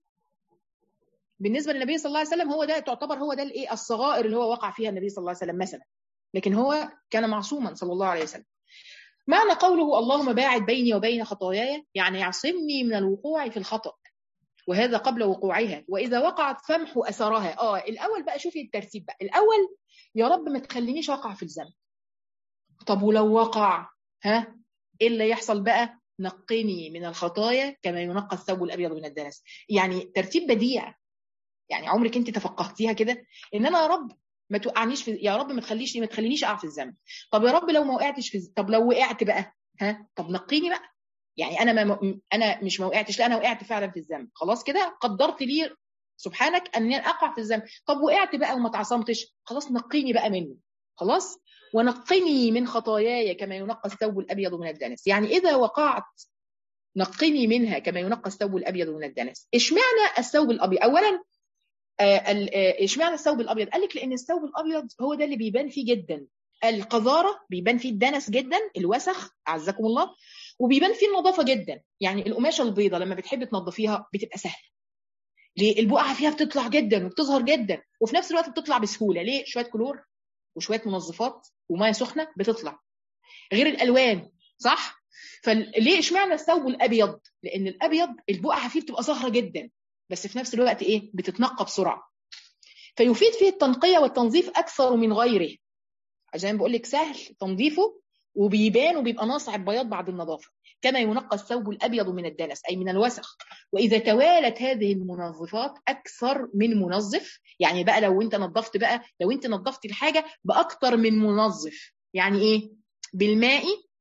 هو ده تعتبر هو ده الإيه؟ الصغائر اللي هو وقع فيها النبي صلى الله عليه وسلم مثلا، لكن هو كان معصوما صلى الله عليه وسلم. معنى قوله اللهم باعد بيني وبين خطاياي يعني يعصمني من الوقوع في الخطأ، وهذا قبل وقوعها، وإذا وقعت فامحو أثرها. الأول بقى شوفي الترتيب بقى. الأول يا رب ما تخلينيش أقع في الذنب. طب ولو وقع، إيه اللي يحصل بقى؟ نقني من الخطايا كما ينقى الثوب الأبيض من الدنس. يعني ترتيب بديع. يعني عمرك أنت تفقهتيها كده؟ إن أنا يا رب ما توقعنيش يا رب ما تخلينيش أقع في الذنب. طب يا رب لو ما وقعتش طب لو وقعت بقى، طب نقيني بقى. يعني أنا مش ما وقعتش، لا أنا وقعت فعلا في الذنب. خلاص كده قدرت لي سبحانك أن أقع في الذنب. طب وقعت بقى وما تعصمتش، خلاص نقيني بقى منه. خلاص. ونقني من خطاياي كما ينقى الثوب الأبيض من الدنس. يعني إذا وقعت نقني منها كما ينقى الثوب الأبيض من الدنس. اشمعنى الثوب الأبيض؟ أولا اشمعنى الثوب الأبيض؟ قال لك لأن الثوب الأبيض هو ده اللي بيبان فيه جدا القذارة، بيبان فيه الدنس جدا، الوسخ أعزكم الله، وبيبان فيه النظافة جدا. يعني القماشة البيضة لما بتحب تنظفيها بتبقى سهلة. ليه؟ البقعة فيها بتطلع جدا وبتظهر جدا، وفي نفس الوقت بتطلع بسهولة. ليه؟ شوية كلور وشوية منظفات ومية سخنة بتطلع، غير الألوان. صح؟ فليه اشمعنى الثوب الأبيض؟ لأن الأبيض البقعة فيه بتبقى ظاهرة جدا، بس في نفس الوقت إيه؟ بتتنقى بسرعة. فيفيد فيه التنقية والتنظيف أكثر من غيره. عشان بقول لك سهل تنظيفه وبيبان وبيبقى ناصع البياض بعد النظافة، كما ينقى الثوب الأبيض من الدنس أي من الوسخ. وإذا توالت هذه المنظفات أكثر من منظف، يعني بقى لو أنت نظفت الحاجة بأكثر من منظف، يعني إيه؟ بالماء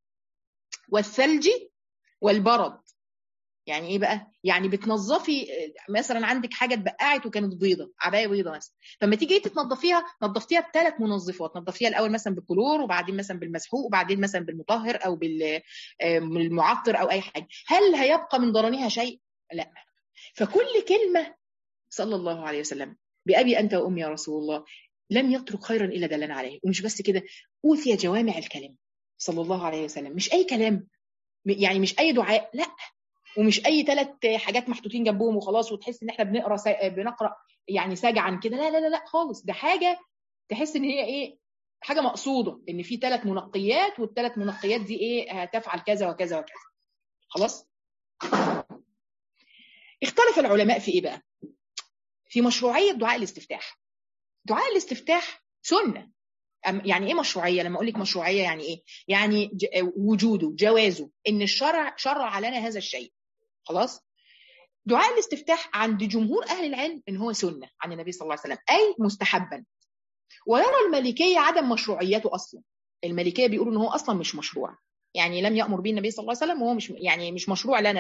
والثلج والبرد. يعني ايه بقى؟ يعني بتنظفي مثلا عندك حاجه اتبقعت وكانت بيضه، عبايه بيضه مثلا، فلما تيجي تنظفيها نظفتيها بثلاث منظفات. نظفتيها الاول مثلا بالكلور، وبعدين مثلا بالمسحوق، وبعدين مثلا بالمطهر او بالمعطر او اي حاجه. هل هيبقى من ضرنها شيء؟ لا. فكل كلمه صلى الله عليه وسلم بأبي أنت وأمي يا رسول الله لم يترك خيرا إلا دلنا عليه. ومش بس كده، أوتي جوامع الكلم صلى الله عليه وسلم. مش أي كلام، يعني مش أي دعاء، لا، ومش اي 3 حاجات محطوطين جنبهم وخلاص، وتحس ان احنا بنقرا يعني سجعا كده. لا لا لا لا خالص، ده حاجه تحس ان هي ايه، حاجه مقصوده، ان في 3 منقيات، وال3 منقيات دي ايه هتفعل كذا وكذا وكذا. خلاص. اختلف العلماء في ايه بقى؟ في مشروعيه دعاء الاستفتاح. دعاء الاستفتاح سنه. يعني ايه مشروعيه؟ لما اقول لك مشروعيه يعني ايه؟ يعني وجوده، جوازه، ان الشرع شرع لنا هذا الشيء. خلاص. دعاء الاستفتاح عند جمهور اهل العلم ان هو سنه عن النبي صلى الله عليه وسلم، اي مستحبا. ويرى المالكيه عدم مشروعيته اصلا. المالكيه بيقولوا ان هو اصلا مش مشروع، يعني لم يامر به النبي صلى الله عليه وسلم، وهو مش يعني مش مشروع لنا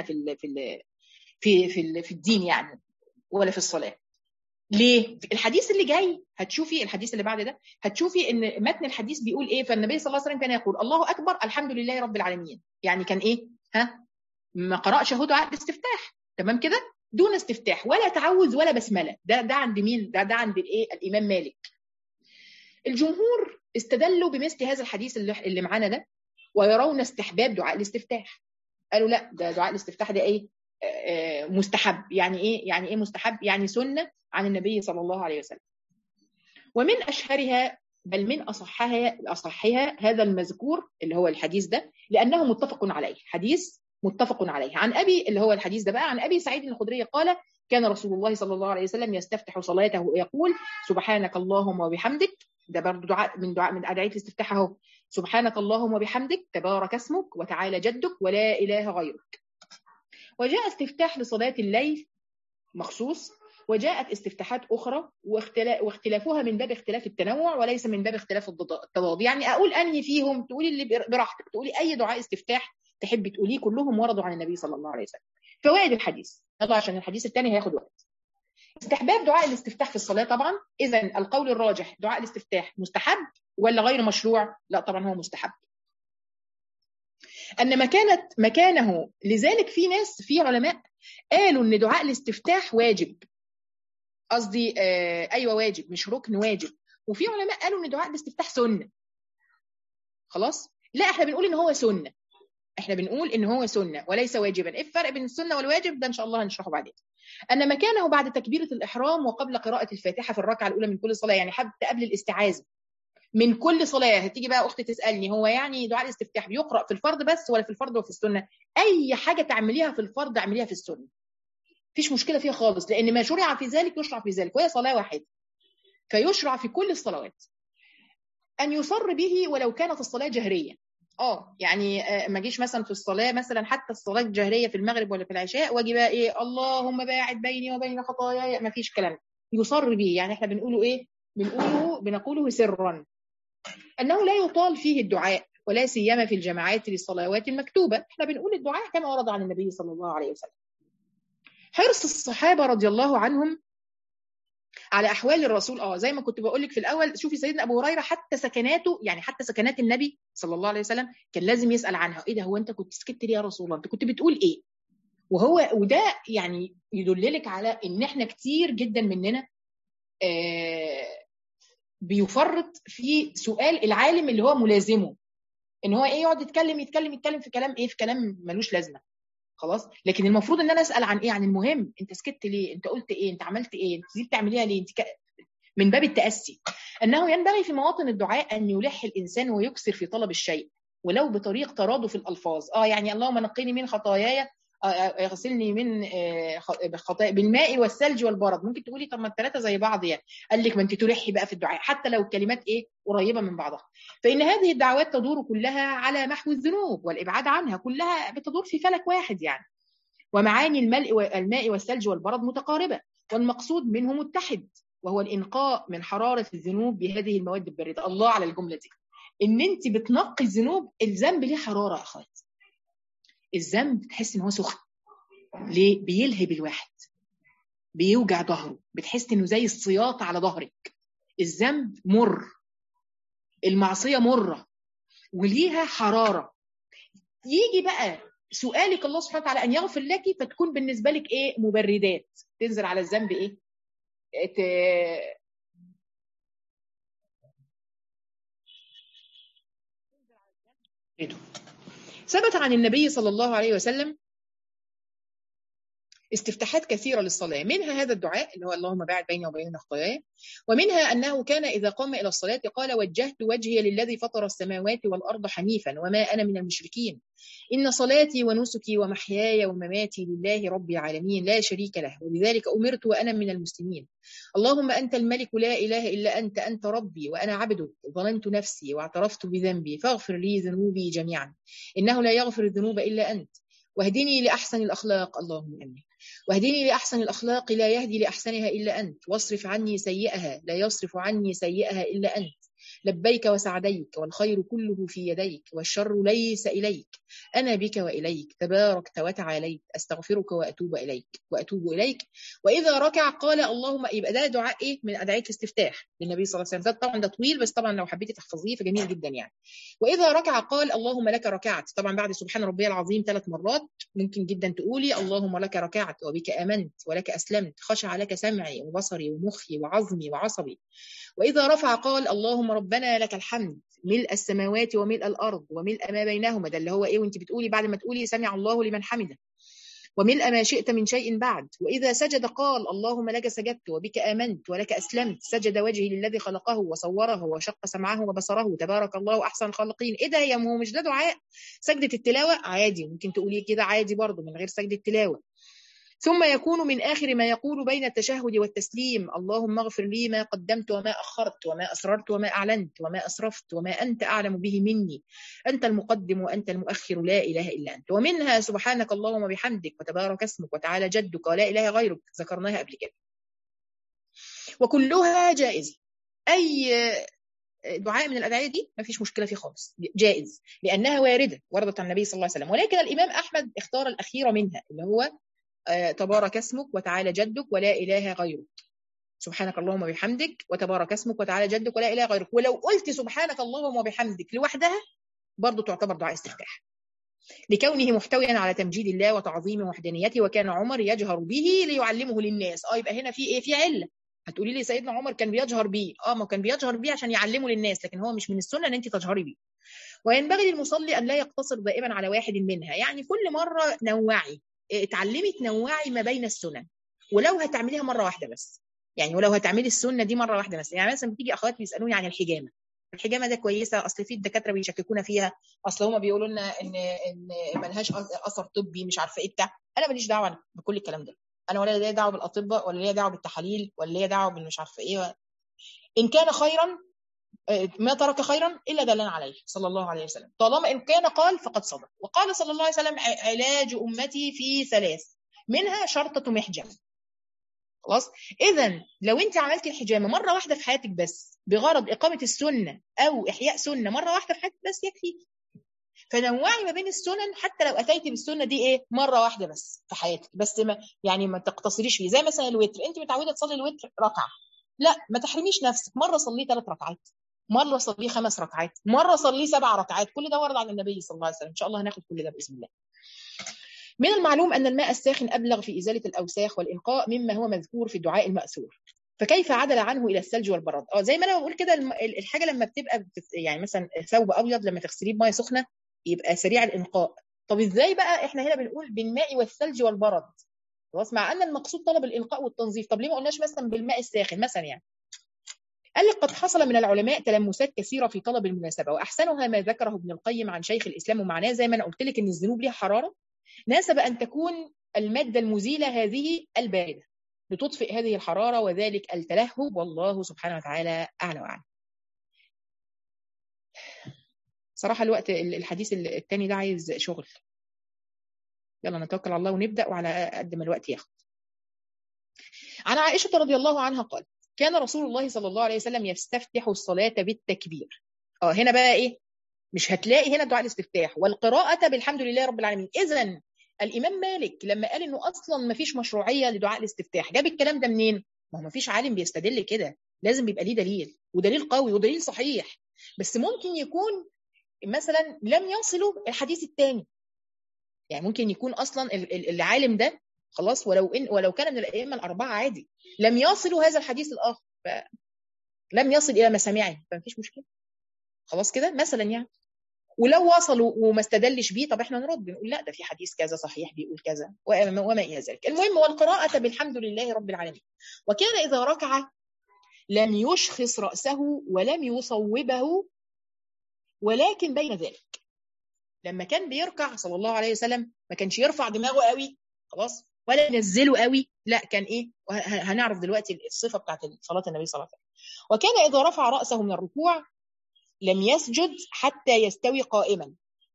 في الدين يعني، ولا في الصلاه. ليه؟ الحديث اللي جاي هتشوفي، الحديث اللي بعد ده هتشوفي ان متن الحديث بيقول ايه. فالنبي صلى الله عليه وسلم كان يقول الله اكبر الحمد لله رب العالمين. يعني كان ايه؟ ها؟ ما قرأش هو دعاء الاستفتاح، تمام كده؟ دون استفتاح ولا تعوذ ولا بسمله. ده عند مين؟ ده عند الايه؟ الامام مالك. الجمهور استدلوا بمثل هذا الحديث اللي معانا ده، ويرون استحباب دعاء الاستفتاح. قالوا لا، ده دعاء الاستفتاح ده ايه؟ مستحب. يعني ايه؟ يعني ايه مستحب؟ يعني سنه عن النبي صلى الله عليه وسلم. ومن اشهرها بل من اصحها هذا المذكور اللي هو الحديث ده، لانه متفق عليه. حديث متفق عليه عن ابي، اللي هو الحديث ده بقى عن ابي سعيد الخدري قال: كان رسول الله صلى الله عليه وسلم يستفتح صلاته ويقول: سبحانك اللهم وبحمدك. ده برضه دعاء من ادعيه الاستفتاح اهو. سبحانك اللهم وبحمدك، تبارك اسمك وتعالى جدك ولا اله غيرك. وجاء استفتاح لصلاه الليل مخصوص، وجاءت استفتاحات أخرى، واختلافها من باب اختلاف التنوع وليس من باب اختلاف التضاد. يعني أقول أنهي فيهم؟ تقولي اللي براحتك، تقولي أي دعاء استفتاح تحبي تقوليه، كلهم وردوا عن النبي صلى الله عليه وسلم. فوائد الحديث يلا، عشان الحديث الثاني هياخد وقت. استحباب دعاء الاستفتاح في الصلاة طبعا. إذا القول الراجح دعاء الاستفتاح مستحب ولا غير مشروع؟ لا طبعا هو مستحب. أن مكانه، لذلك في ناس، في علماء قالوا ان دعاء الاستفتاح واجب. قصدي ايوه واجب، مش ركن، واجب. وفي علماء قالوا ان دعاء الاستفتاح سنه. خلاص. لا احنا بنقول ان هو سنه، احنا بنقول ان هو سنه وليس واجبا. ايه الفرق بين السنه والواجب؟ ده ان شاء الله هنشرحه بعدين. ان مكانه بعد تكبيره الاحرام وقبل قراءه الفاتحه في الركعه الاولى من كل صلاه، يعني حتى قبل الاستعاذه من كل صلاه. هتيجي بقى اختي تسالني هو يعني دعاء الاستفتاح بيقرا في الفرض بس ولا في الفرض وفي السنه؟ اي حاجه تعمليها في الفرض اعمليها في السنه، مفيش مشكله فيها خالص، لان ما شرع في ذلك يشرع في ذلك، وهي صلاه واحده فيشرع في كل الصلوات. أن يصر به ولو كانت الصلاة جهرية. يعني ما جيش مثلا في الصلاة، مثلا حتى الصلاة الجهرية في المغرب ولا في العشاء، واجي بقى ايه اللهم باعد بيني وبين خطاياي، ما فيش كلام. يصر به يعني احنا بنقوله ايه؟ بنقوله سرا. أنه لا يطال فيه الدعاء ولا سيما في الجماعات للصلوات المكتوبة. احنا بنقول الدعاء كما ورد عن النبي صلى الله عليه وسلم. حرص الصحابة رضي الله عنهم على احوال الرسول. زي ما كنت بقول لك في الاول، شوفي سيدنا ابو هريره حتى سكناته، يعني حتى سكنات النبي صلى الله عليه وسلم كان لازم يسال عنها. ايه ده؟ هو انت كنت سكت ليه يا رسول الله؟ انت كنت بتقول ايه؟ وده يعني يدللك على ان احنا كتير جدا مننا بيفرط في سؤال العالم اللي هو ملازمه، ان هو ايه يقعد يتكلم في كلام ايه، في كلام ملوش لازمه. خلاص. لكن المفروض ان انا اسال عن ايه؟ عن المهم. انت سكت ليه؟ انت قلت ايه؟ انت عملت ايه؟ انت دي بتعمليها ليه؟ من باب التأسي. أنه ينبغي في مواطن الدعاء أن يلح الإنسان ويكثر في طلب الشيء ولو بطريق ترادف الألفاظ. يعني اللهم نقيني من خطاياي، يغسلني من خطايا بالماء والثلج والبرد. ممكن تقولي طب ما الثلاثه زي بعض يعني. قال لك ما انت تلحي بقى في الدعاء حتى لو الكلمات ايه قريبه من بعضها. فان هذه الدعوات تدور كلها على محو الذنوب والابعاد عنها، كلها بتدور في فلك واحد يعني. ومعاني الماء والثلج والبرد متقاربه، والمقصود منه متحد، وهو الإنقاء من حرارة الذنوب بهذه المواد الباردة. الله على الجملة دي، إن أنت بتنقي الذنوب. الذنب ليه حرارة يا أخوات. الذنب تحس إن هو سخن. ليه؟ بيلهب الواحد، بيوجع ظهره، بتحس إنه زي السياط على ظهرك. الذنب مر، المعصية مرة وليها حرارة. يجي بقى سؤالك الله سبحانه وتعالى أن يغفر لك، فتكون بالنسبة لك إيه؟ مبردات تنزل على الذنب إيه؟ ثبت عن النبي صلى الله عليه وسلم استفتاحات كثيرة للصلاة، منها هذا الدعاء اللي هو اللهم باعد بيني وبين خطاياي، ومنها أنه كان إذا قام إلى الصلاة قال وجهت وجهي للذي فطر السماوات والأرض حنيفا وما أنا من المشركين إن صلاتي ونسكي ومحياي ومماتي لله رب العالمين لا شريك له وبذلك أمرت وأنا من المسلمين اللهم أنت الملك لا إله إلا أنت أنت ربي وأنا عبدك ظلمت نفسي واعترفت بذنبي فاغفر لي ذنوبي جميعا إنه لا يغفر الذنوب إلا أنت واهدني لأحسن الأخلاق اللهم آمين واهدني لأحسن الأخلاق لا يهدي لأحسنها إلا أنت واصرف عني سيئها لا يصرف عني سيئها إلا أنت لبيك وسعديك والخير كله في يديك والشر ليس إليك أنا بك وإليك تباركت وتعاليت أستغفرك وأتوب إليك وإذا ركع قال اللهم يبقى ده دعاء إيه من أدعية الاستفتاح للنبي صلى الله عليه وسلم طبعا ده طويل بس طبعا لو حبيتي تحفظيه فجميل جدا يعني وإذا ركع قال اللهم لك ركعت طبعا بعد سبحان ربي العظيم 3 مرات ممكن جدا تقولي اللهم لك ركعت وبك آمنت ولك أسلمت خشع لك سمعي وبصري ومخي وعظمي وعصبي وإذا رفع قال اللهم ربنا لك الحمد ملء السماوات وملء الأرض وملء ما بينهما ده اللي هو إيه وانت بتقولي بعد ما تقولي سمع الله لمن حمده وملء ما شئت من شيء بعد وإذا سجد قال اللهم لك سجدت وبك آمنت ولك أسلمت سجد وجهي للذي خلقه وصوره وشق سمعه وبصره تبارك الله أحسن الخالقين إيه ده يا مو مش ده دعاء سجدة التلاوة عادي ممكن تقولي كده عادي برضو من غير سجدة التلاوة ثم يكون من آخر ما يقول بين التشهد والتسليم اللهم اغفر لي ما قدمت وما أخرت وما أسررت وما أعلنت وما أسرفت وما أنت أعلم به مني أنت المقدم وأنت المؤخر لا إله إلا أنت ومنها سبحانك اللهم وبحمدك وتبارك اسمك وتعالى جدك ولا إله غيرك ذكرناها قبل كده وكلها جائزة أي دعاء من الأدعية دي ما فيش مشكلة فيه خالص جائز لأنها وردت عن النبي صلى الله عليه وسلم ولكن الإمام أحمد اختار الأخيرة منها اللي هو تبارك اسمك وتعالى جدك ولا إله غيرك سبحانك اللهم وبحمدك وتبارك اسمك وتعالى جدك ولا إله غيرك ولو قلت سبحانك اللهم وبحمدك لوحدها برضو تعتبر دعاء استفتاح لكونه محتويا على تمجيد الله وتعظيم وحدانيته وكان عمر يجهر به ليعلمه للناس يبقى هنا في ايه في علة هتقولي لي سيدنا عمر كان بيجهر بيه ما كان بيجهر بيه عشان يعلمه للناس لكن هو مش من السنة ان انت تجهري بيه وينبغي للمصلي ان لا يقتصر دائما على واحد منها يعني كل مرة نوعي اتعلمي تنوعي ما بين السنن ولو هتعمليها مره واحده بس يعني ولو هتعملي السنه دي مره واحده بس يعني مثلا بتيجي اخوات بيسالوني عن الحجامه ده كويسه اصل في الدكاتره بيشككونا فيها اصل هم بيقولوا لنا ان ملهاش اثر طبي مش عارفه ايه بتاع انا ماليش دعوه بكل الكلام ده انا ولا ليا دعوه بالاطباء ولا ليا دعوه بالتحاليل ولا ليا دعوه بالمش عارفه ايه ان كان خيرا ما ترك خيرا الا دلنا عليه صلى الله عليه وسلم طالما ان كان قال فقد صدق وقال صلى الله عليه وسلم علاج امتي في 3 منها شرطة محجم خلاص اذا لو انت عملتي الحجامه مره واحده في حياتك بس بغرض اقامه السنه او احياء سنه مره واحده في حياتك بس يكفي فنوعي ما بين السنن حتى لو اتيتي بالسنه دي ايه مره واحده بس في حياتك بس ما تقتصريش فيه زي مثلا الوتر انت متعوده تصلي الوتر ركعه لا ما تحرميش نفسك مره صلي 3 ركعات مره صلي 5 ركعات مره صلي 7 ركعات كل ده ورد عن النبي صلى الله عليه وسلم ان شاء الله هناخد كل ده باذن الله من المعلوم أن الماء الساخن أبلغ في إزالة الأوساخ والإنقاء مما هو مذكور في الدعاء المأثور فكيف عدل عنه إلى الثلج والبرد زي ما أنا بقول كده الحاجة لما بتبقى يعني مثلا ثوب أبيض لما تغسليه بمية سخنة يبقى سريع الإنقاء طب إزاي بقى إحنا هنا بنقول بالماء والثلج والبرد خلاص مع أن المقصود طلب الإنقاء والتنظيف طب ليه ما قلناش مثلا بالماء الساخن مثلا يعني قال لك قد حصل من العلماء تلمسات كثيرة في طلب المناسبة وأحسنها ما ذكره ابن القيم عن شيخ الإسلام ومعناه زي ما أنا قلت لك إن الذنوب ليها حرارة ناسب أن تكون المادة المزيلة هذه الباردة لتطفئ هذه الحرارة وذلك التلهب والله سبحانه وتعالى أعلى وأعلم صراحة الوقت الحديث الثاني ده عايز شغل يلا نتوكل على الله ونبدأ وعلى قد ما الوقت ياخد عن عائشة رضي الله عنها قال كان رسول الله صلى الله عليه وسلم يستفتح الصلاة بالتكبير هنا بقى إيه مش هتلاقي هنا دعاء الاستفتاح والقراءة بالحمد لله رب العالمين إذن الإمام مالك لما قال إنه أصلا ما فيش مشروعية لدعاء الاستفتاح جاب الكلام ده منين؟ ما فيش عالم بيستدل كده لازم بيبقى ليه دليل ودليل قوي ودليل صحيح بس ممكن يكون مثلا لم يصلوا الحديث الثاني يعني ممكن يكون أصلا العالم ده خلاص ولو كان من الأئمة الأربعة عادي لم يصلوا هذا الحديث الآخر لم يصل إلى مسامعه فما فيش مشكلة خلاص كده مثلا يعني ولو وصلوا وما استدلش بيه طب احنا نرد نقول لا ده في حديث كذا صحيح بيقول كذا وما الى ذلك. المهم والقراءة بالحمد لله رب العالمين. وكان إذا ركع لم يشخص رأسه ولم يصوبه ولكن بين ذلك. لما كان بيركع صلى الله عليه وسلم ما كانش يرفع دماغه قوي خلاص ولا ينزله قوي، لا كان ايه، هنعرف دلوقتي الصفة بتاعت صلاة النبي صلى الله عليه وسلم. وكان إذا رفع رأسه من الركوع لم يسجد حتى يستوي قائما.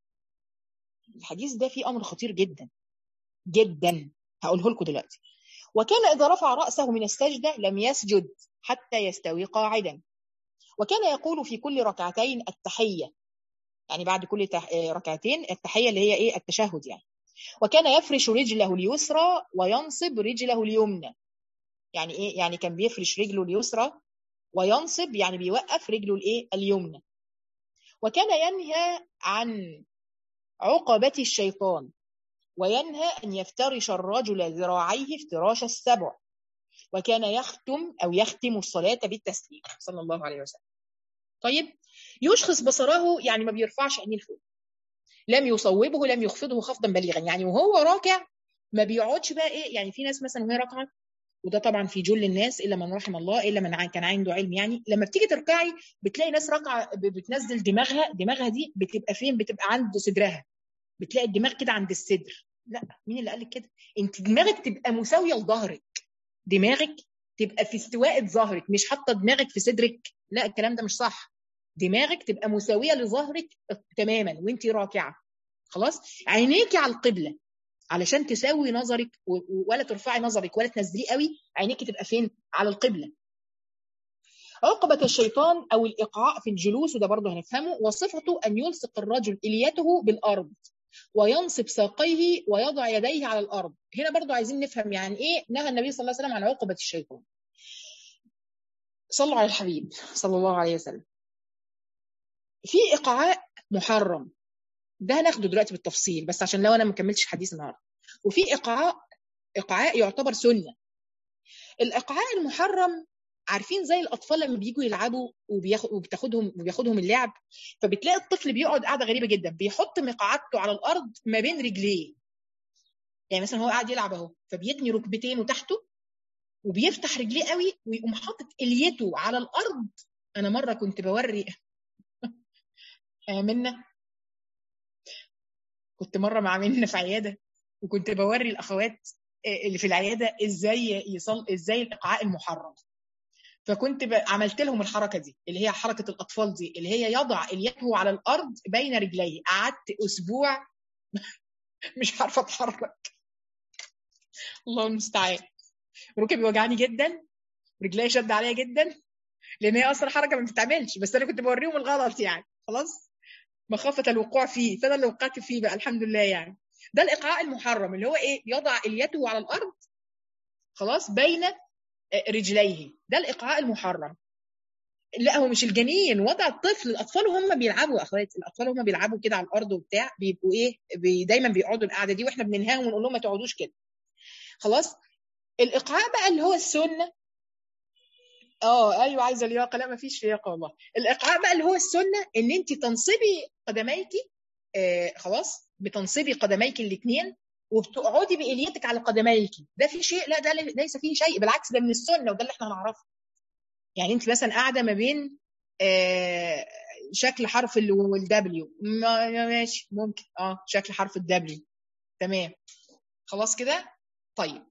الحديث ده فيه أمر خطير جدا جدا هقوله لكم دلوقتي. وكان إذا رفع رأسه من السجدة لم يسجد حتى يستوي قاعدا. وكان يقول في كل ركعتين التحية، يعني بعد كل ركعتين التحية اللي هي ايه التشهد يعني. وكان يفرش رجله اليسرى وينصب رجله اليمنى. يعني ايه؟ يعني كان بيفرش رجله اليسرى وينصب يعني بيوقف رجله الايه اليمنى. وكان ينهى عن عقبة الشيطان وينهى أن يفترش الرجل ذراعيه افتراش السبع. وكان يختم الصلاة بالتسليم صلى الله عليه وسلم. طيب يشخص بصره يعني ما بيرفعش عينيه لفوق، لم يصوبه لم يخفضه خفضا بليغا، يعني وهو راكع ما بيقعدش بقى ايه، يعني في ناس مثلا وهي راكعه وده طبعا في جل الناس الا من رحم الله الا من كان عنده علم، يعني لما بتيجي تركعي بتلاقي ناس راكعه بتنزل دماغها دي بتبقى فين؟ بتبقى عند صدرها، بتلاقي الدماغ كده عند الصدر. لا مين اللي قال لك كده؟ انت دماغك تبقى مساويه لظهرك، دماغك تبقى في استواء ظهرك، مش حاطه دماغك في صدرك، لا الكلام ده مش صح. دماغك تبقى مساويه لظهرك تماما وانت راكعه خلاص. عينيكي على القبله علشان تساوي نظرك ولا ترفعي نظرك ولا تنزليه قوي، عينيكي تبقى فين؟ على القبله. عقبة الشيطان او الايقاع في الجلوس وده برضه هنفهمه. وصفته ان يلصق الرجل اليته بالارض وينصب ساقيه ويضع يديه على الارض. هنا برضه عايزين نفهم يعني ايه نهى النبي صلى الله عليه وسلم عن عقبة الشيطان. صلوا على الحبيب صلى الله عليه وسلم. في ايقاع محرم ده هناخده دلوقتي بالتفصيل بس عشان لو انا ما كملتش حديث النهارده. وفي ايقاع يعتبر سنه. الايقاع المحرم عارفين زي الاطفال لما بييجوا يلعبوا وبياخدهم اللعب، فبتلاقي الطفل بيقعد قاعده غريبه جدا بيحط مقعدته على الارض ما بين رجليه. يعني مثلا هو قاعد يلعب اهو فبيتني ركبتين تحته وبيفتح رجليه قوي ويقوم حاطط اليته على الارض. انا مره كنت بوري منه، كنت مره مع منه في عياده وكنت بوري الاخوات اللي في العياده ازاي الايقاع المحرم. فكنت عملت لهم الحركه دي اللي هي حركه الاطفال دي اللي هي يضع اليته على الارض بين رجليه. قعدت اسبوع مش عارفه اتحرك، الله المستعان. ركبي وجعني جدا، رجلي شد عليا جدا لان هي اصلا حركه ما بتتعملش بس انا كنت بوريهم الغلط يعني خلاص مخافه الوقوع فيه، فانا اللي وقعت فيه بقى الحمد لله يعني. ده الايقاع المحرم اللي هو ايه؟ يضع اليته على الارض خلاص بين رجليه، ده الايقاع المحرم. لا هو مش الجنين، وضع الطفل. الاطفال هم بيلعبوا يا اخواتي، الاطفال هم بيلعبوا كده على الارض وبتاع بيبقوا ايه دايما بيقعدوا القعده دي واحنا بننهاهم ونقول لهم ما تقعدوش كده خلاص. الايقاع بقى اللي هو السنه. ايوه عايزه لياقه، لا ما فيش لياقه والله. الايقاع بقى اللي هو السنه ان انت تنصبي قدميكي خلاص، بتنصبي قدميك الاثنين وبتقعدي باليتك على قدميك. ده في شيء؟ لا ده ليس فيه شيء، بالعكس ده من السنه وده اللي احنا هنعرفه. يعني انت مثلا قاعده ما بين شكل حرف والدبليو ماشي ممكن شكل حرف الدبليو تمام خلاص كده. طيب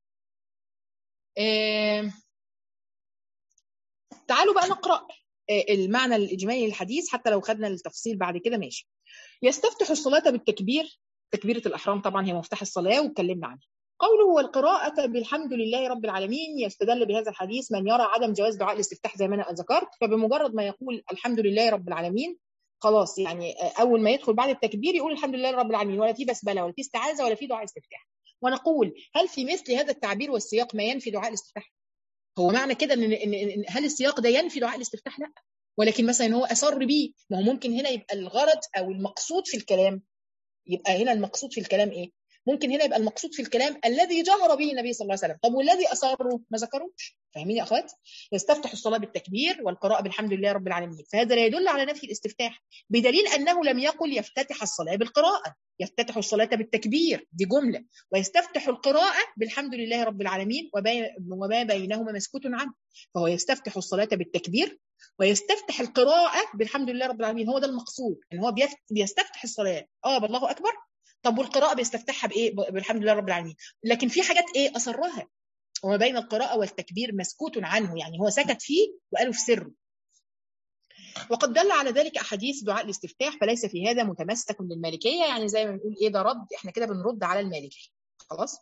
تعالوا بقى نقرأ المعنى الإجمالي للحديث حتى لو خدنا التفصيل بعد كده ماشي. يستفتح الصلاة بالتكبير، تكبيرة الإحرام طبعا هي مفتاح الصلاة واتكلمنا عنها. قوله والقراءة بالحمد لله رب العالمين، يستدل بهذا الحديث من يرى عدم جواز دعاء الاستفتاح زي ما أنا ذكرت. فبمجرد ما يقول الحمد لله رب العالمين خلاص، يعني أول ما يدخل بعد التكبير يقول الحمد لله رب العالمين، ولا في بسملة ولا في استعاذة ولا في دعاء استفتاح. ونقول هل في مثل هذا التعبير والسياق ما ينفي دعاء الاستفتاح؟ هو معنى كده ان هل السياق ده ينفي دعاء الاستفتاح؟ لا، ولكن مثلا هو اصر بيه. ما هو ممكن هنا يبقى الغرض او المقصود في الكلام، يبقى هنا المقصود في الكلام ايه؟ ممكن هنا يبقى المقصود في الكلام الذي جهر به النبي صلى الله عليه وسلم. طب والذي أسره ما ذكروش. فاهمين يا أخوات؟ يستفتح الصلاة بالتكبير والقراءة بالحمد لله رب العالمين، فهذا لا يدل على نفي الاستفتاح، بدليل أنه لم يقل يفتتح الصلاة بالقراءة، يفتتح الصلاة بالتكبير، دي جملة، ويستفتح القراءة بالحمد لله رب العالمين وما بينهما مسكوت عنه. فهو يستفتح الصلاة بالتكبير ويستفتح القراءة بالحمد لله رب العالمين، هو ده المقصود، ان هو بيستفتح الصلاة بالله أكبر. طب والقراءة بيستفتحها بإيه؟ بالحمد لله رب العالمين. لكن في حاجات إيه أسرها، وما بين القراءة والتكبير مسكوت عنه، يعني هو سكت فيه وقاله في سره. وقد دل على ذلك أحاديث دعاء الاستفتاح، فليس في هذا متمسك للمالكية، يعني زي ما بنقول إيه ده رد، إحنا كده بنرد على المالكية. خلاص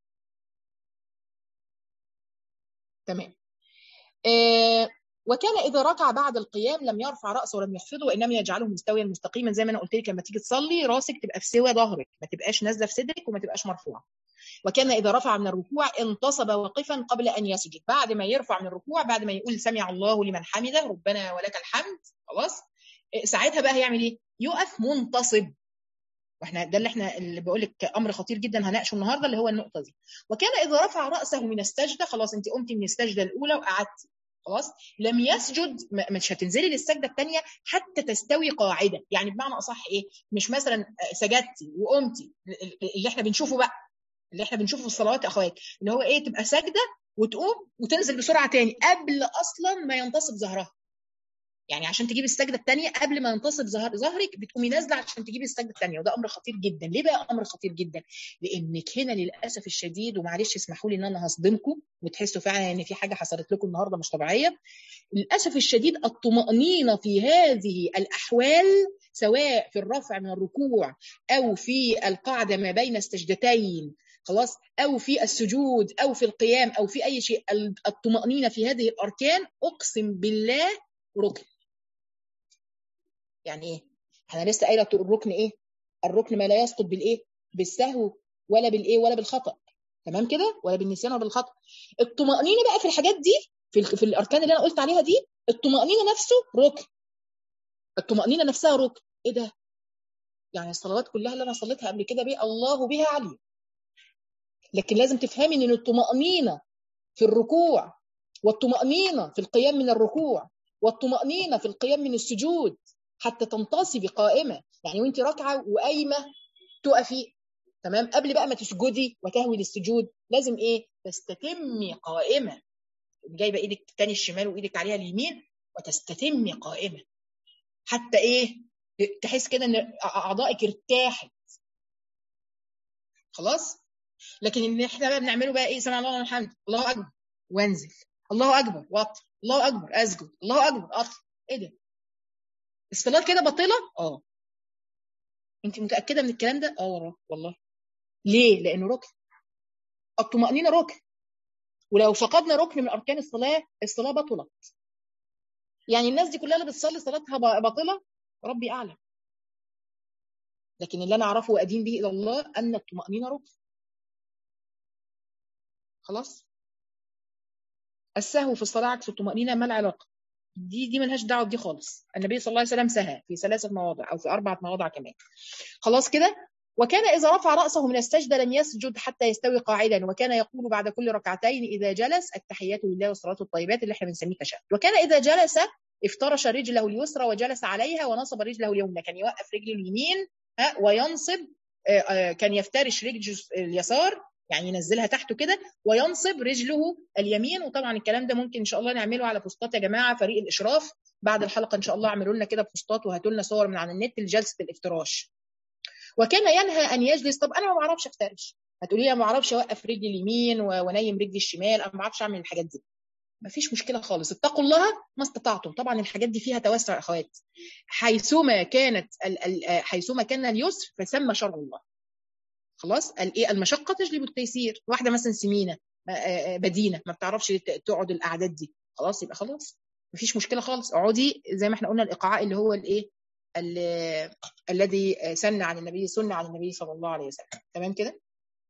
تمام. وكان إذا ركع بعد القيام لم يرفع رأسه ولم يخفضه، وإنما يجعله مستويا مستقيما، زي ما أنا قلت لك لما تيجي تصلي راسك تبقى في سوى ظهرك، ما تبقاش نازلة في صدرك وما تبقاش مرفوعة. وكان إذا رفع من الركوع انتصب واقفا قبل أن يسجد، بعد ما يرفع من الركوع، بعد ما يقول سمع الله لمن حمده ربنا ولك الحمد، خلاص ساعتها بقى هيعمل إيه؟ يقف منتصب. واحنا ده اللي بقول لك امر خطير جدا هناقشه النهارده، اللي هو النقطه دي. وكان اذا رفع راسه من السجده، خلاص انت قمتي من السجده الاولى وقعدتي، خلاص لم يسجد، مش هتنزلي للسجده الثانيه حتى تستوي قاعده، يعني بمعنى اصح ايه، مش مثلا سجدتي وقمتي، اللي احنا بنشوفه بقى، اللي احنا بنشوفه في الصلوات يا اخوات، اللي هو ايه، تبقى ساجده وتقوم وتنزل بسرعه تاني قبل اصلا ما ينتصب ظهرها. يعني عشان تجيب السجده الثانيه قبل ما ينتصب ظهرك بتقومي نازله عشان تجيبي السجده الثانيه، وده امر خطير جدا. ليه بقى امر خطير جدا؟ لانك هنا للاسف الشديد، ومعلش اسمحوا لي ان انا هصدمكم وتحسوا فعلا ان في حاجه حصلت لكم النهارده مش طبيعيه. للاسف الشديد الطمانينه في هذه الاحوال، سواء في الرفع من الركوع او في القعده ما بين السجدتين، خلاص، او في السجود او في القيام او في اي شيء، الطمانينه في هذه الاركان اقسم بالله ركن. يعني ايه؟ احنا لسه قايله الركن ايه؟ الركن ما لا يسقط بالايه؟ بالسهو ولا بالايه ولا بالخطا، تمام كده، ولا بالنسيان ولا بالخطا. الطمانينه بقى في الحاجات دي، في الاركان اللي انا قلت عليها دي، الطمانينه نفسه ركن. الطمانينه نفسها ركن. ايه ده؟ يعني الصلوات كلها اللي انا صليتها قبل كده بيه الله بها علي، لكن لازم تفهمي ان الطمانينه في الركوع، والطمانينه في القيام من الركوع، والطمانينه في القيام من السجود حتى تنتصبي قائمه، يعني وانت راكعه وقايمه تقفي، تمام، قبل بقى ما تسجدي وتهوي للسجود لازم ايه؟ تستتمي قائمه، جايبه ايدك الثاني الشمال وايدك عليها اليمين وتستتمي قائمه، حتى ايه؟ تحس كده ان اعضائك ارتاحت، خلاص. لكن اللي احنا بقى بنعمله بقى ايه؟ سمع الله لمن حمده، الله اكبر وانزل، الله اكبر واطلع، الله اكبر اسجد، الله اكبر اطلع. ايه ده؟ الصلاه كده باطله؟ انت متاكده من الكلام ده؟ والله. ليه؟ لانه ركن. الطمانينه ركن، ولو فقدنا ركن من اركان الصلاه بطلت. يعني الناس دي كلها اللي بتصلي صلاتها باطله، ربي اعلم. لكن اللي انا اعرفه وادين به الى الله ان الطمانينه ركن. خلاص. السهو في الصلاه عكس الطمانينه، ما العلاقه؟ دي ملهاش دعوه بدي خالص. النبي صلى الله عليه وسلم سهى في 3 مواضع او في 4 مواضع كمان. خلاص كده. وكان إذا رفع رأسه من السجدة لم يسجد حتى يستوي قاعدا، وكان يقول بعد كل ركعتين إذا جلس التحيات لله والصلاة الطيبات، اللي احنا بنسميه تشهد. وكان إذا جلس افترش رجله اليسرى وجلس عليها ونصب رجله اليمنى، كان يوقف رجله اليمين وينصب، كان يفترش رجله اليسار، يعني ينزلها تحته كده، وينصب رجله اليمين. وطبعا الكلام ده ممكن ان شاء الله نعمله على بوستات يا جماعه، فريق الاشراف بعد الحلقه ان شاء الله اعملوا لنا كده بوستات وهاتوا لنا صور من على النت لجلسه الافتراش. وكان ينهى ان يجلس. طب انا ما بعرفش افترش، هتقولي لي انا ما بعرفش اوقف رجلي اليمين ونايم رجلي الشمال، انا ما بعرفش اعمل الحاجات دي. ما فيش مشكله خالص، اتقوا الله ما استطعتم. طبعا الحاجات دي فيها توسع يا اخوات، حيثما كان اليسر فسمى شرع الله. خلاص، الايه؟ المشقه تجلب التيسير. واحده مثلا سمينه بدينه ما بتعرفش تقعد الاعداد دي، خلاص يبقى خلاص مفيش مشكله خالص، اقعدي زي ما احنا قلنا الايقاع اللي هو الايه الذي سن عن النبي صلى الله عليه وسلم، تمام كده.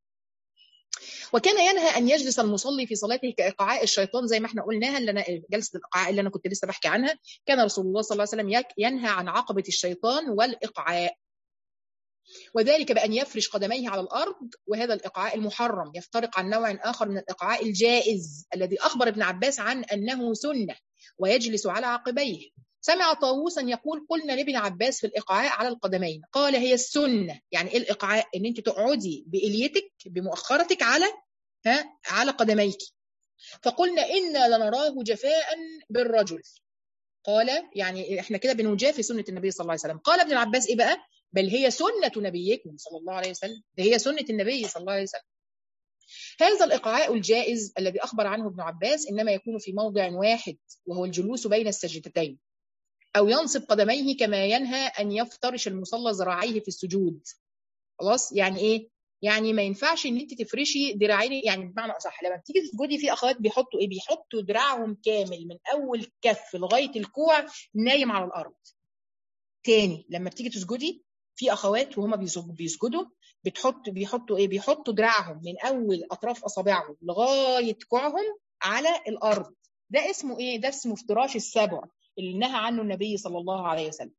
وكان ينهى ان يجلس المصلي في صلاته كايقاعاء الشيطان، زي ما احنا قلناها، اللي انا جلسه الايقاع اللي انا كنت لسه بحكي عنها. كان رسول الله صلى الله عليه وسلم ينهى عن عقبه الشيطان والايقاعاء. وذلك بأن يفرش قدميه على الأرض، وهذا الإقعاء المحرم يفترق عن نوع آخر من الإقعاء الجائز الذي أخبر ابن عباس عن أنه سنة، ويجلس على عقبيه. سمع طاووسا يقول: قلنا لابن عباس في الإقعاء على القدمين، قال: هي السنة. يعني إيه الإقعاء؟ إن أنت تقعدي بإليتك بمؤخرتك على قدميك. فقلنا: إنا لنراه جفاء بالرجل. قال: يعني احنا كده بنجافي سنة النبي صلى الله عليه وسلم. قال ابن العباس: ايه بقى؟ بل هي سنة نبيكم صلى الله عليه وسلم، ده هي سنة النبي صلى الله عليه وسلم. هذا الإقعاء الجائز الذي أخبر عنه ابن عباس إنما يكون في موضع واحد، وهو الجلوس بين السجدتين، أو ينصب قدميه كما ينهى أن يفترش المصلى ذراعيه في السجود. خلاص؟ يعني إيه؟ يعني ما ينفعش ان انت تفرشي دراعين، يعني بمعنى اصح لما بتيجي تسجدي في اخوات بيحطوا ايه؟ بيحطوا دراعهم كامل من اول كف لغايه الكوع نايم على الارض. تاني لما بتيجي تسجدي في اخوات وهما بيسجدوا بيحطوا ايه؟ بيحطوا دراعهم من اول اطراف اصابعهم لغايه كوعهم على الارض. ده اسمه ايه؟ ده اسمه افتراش السبع اللي نهى عنه النبي صلى الله عليه وسلم.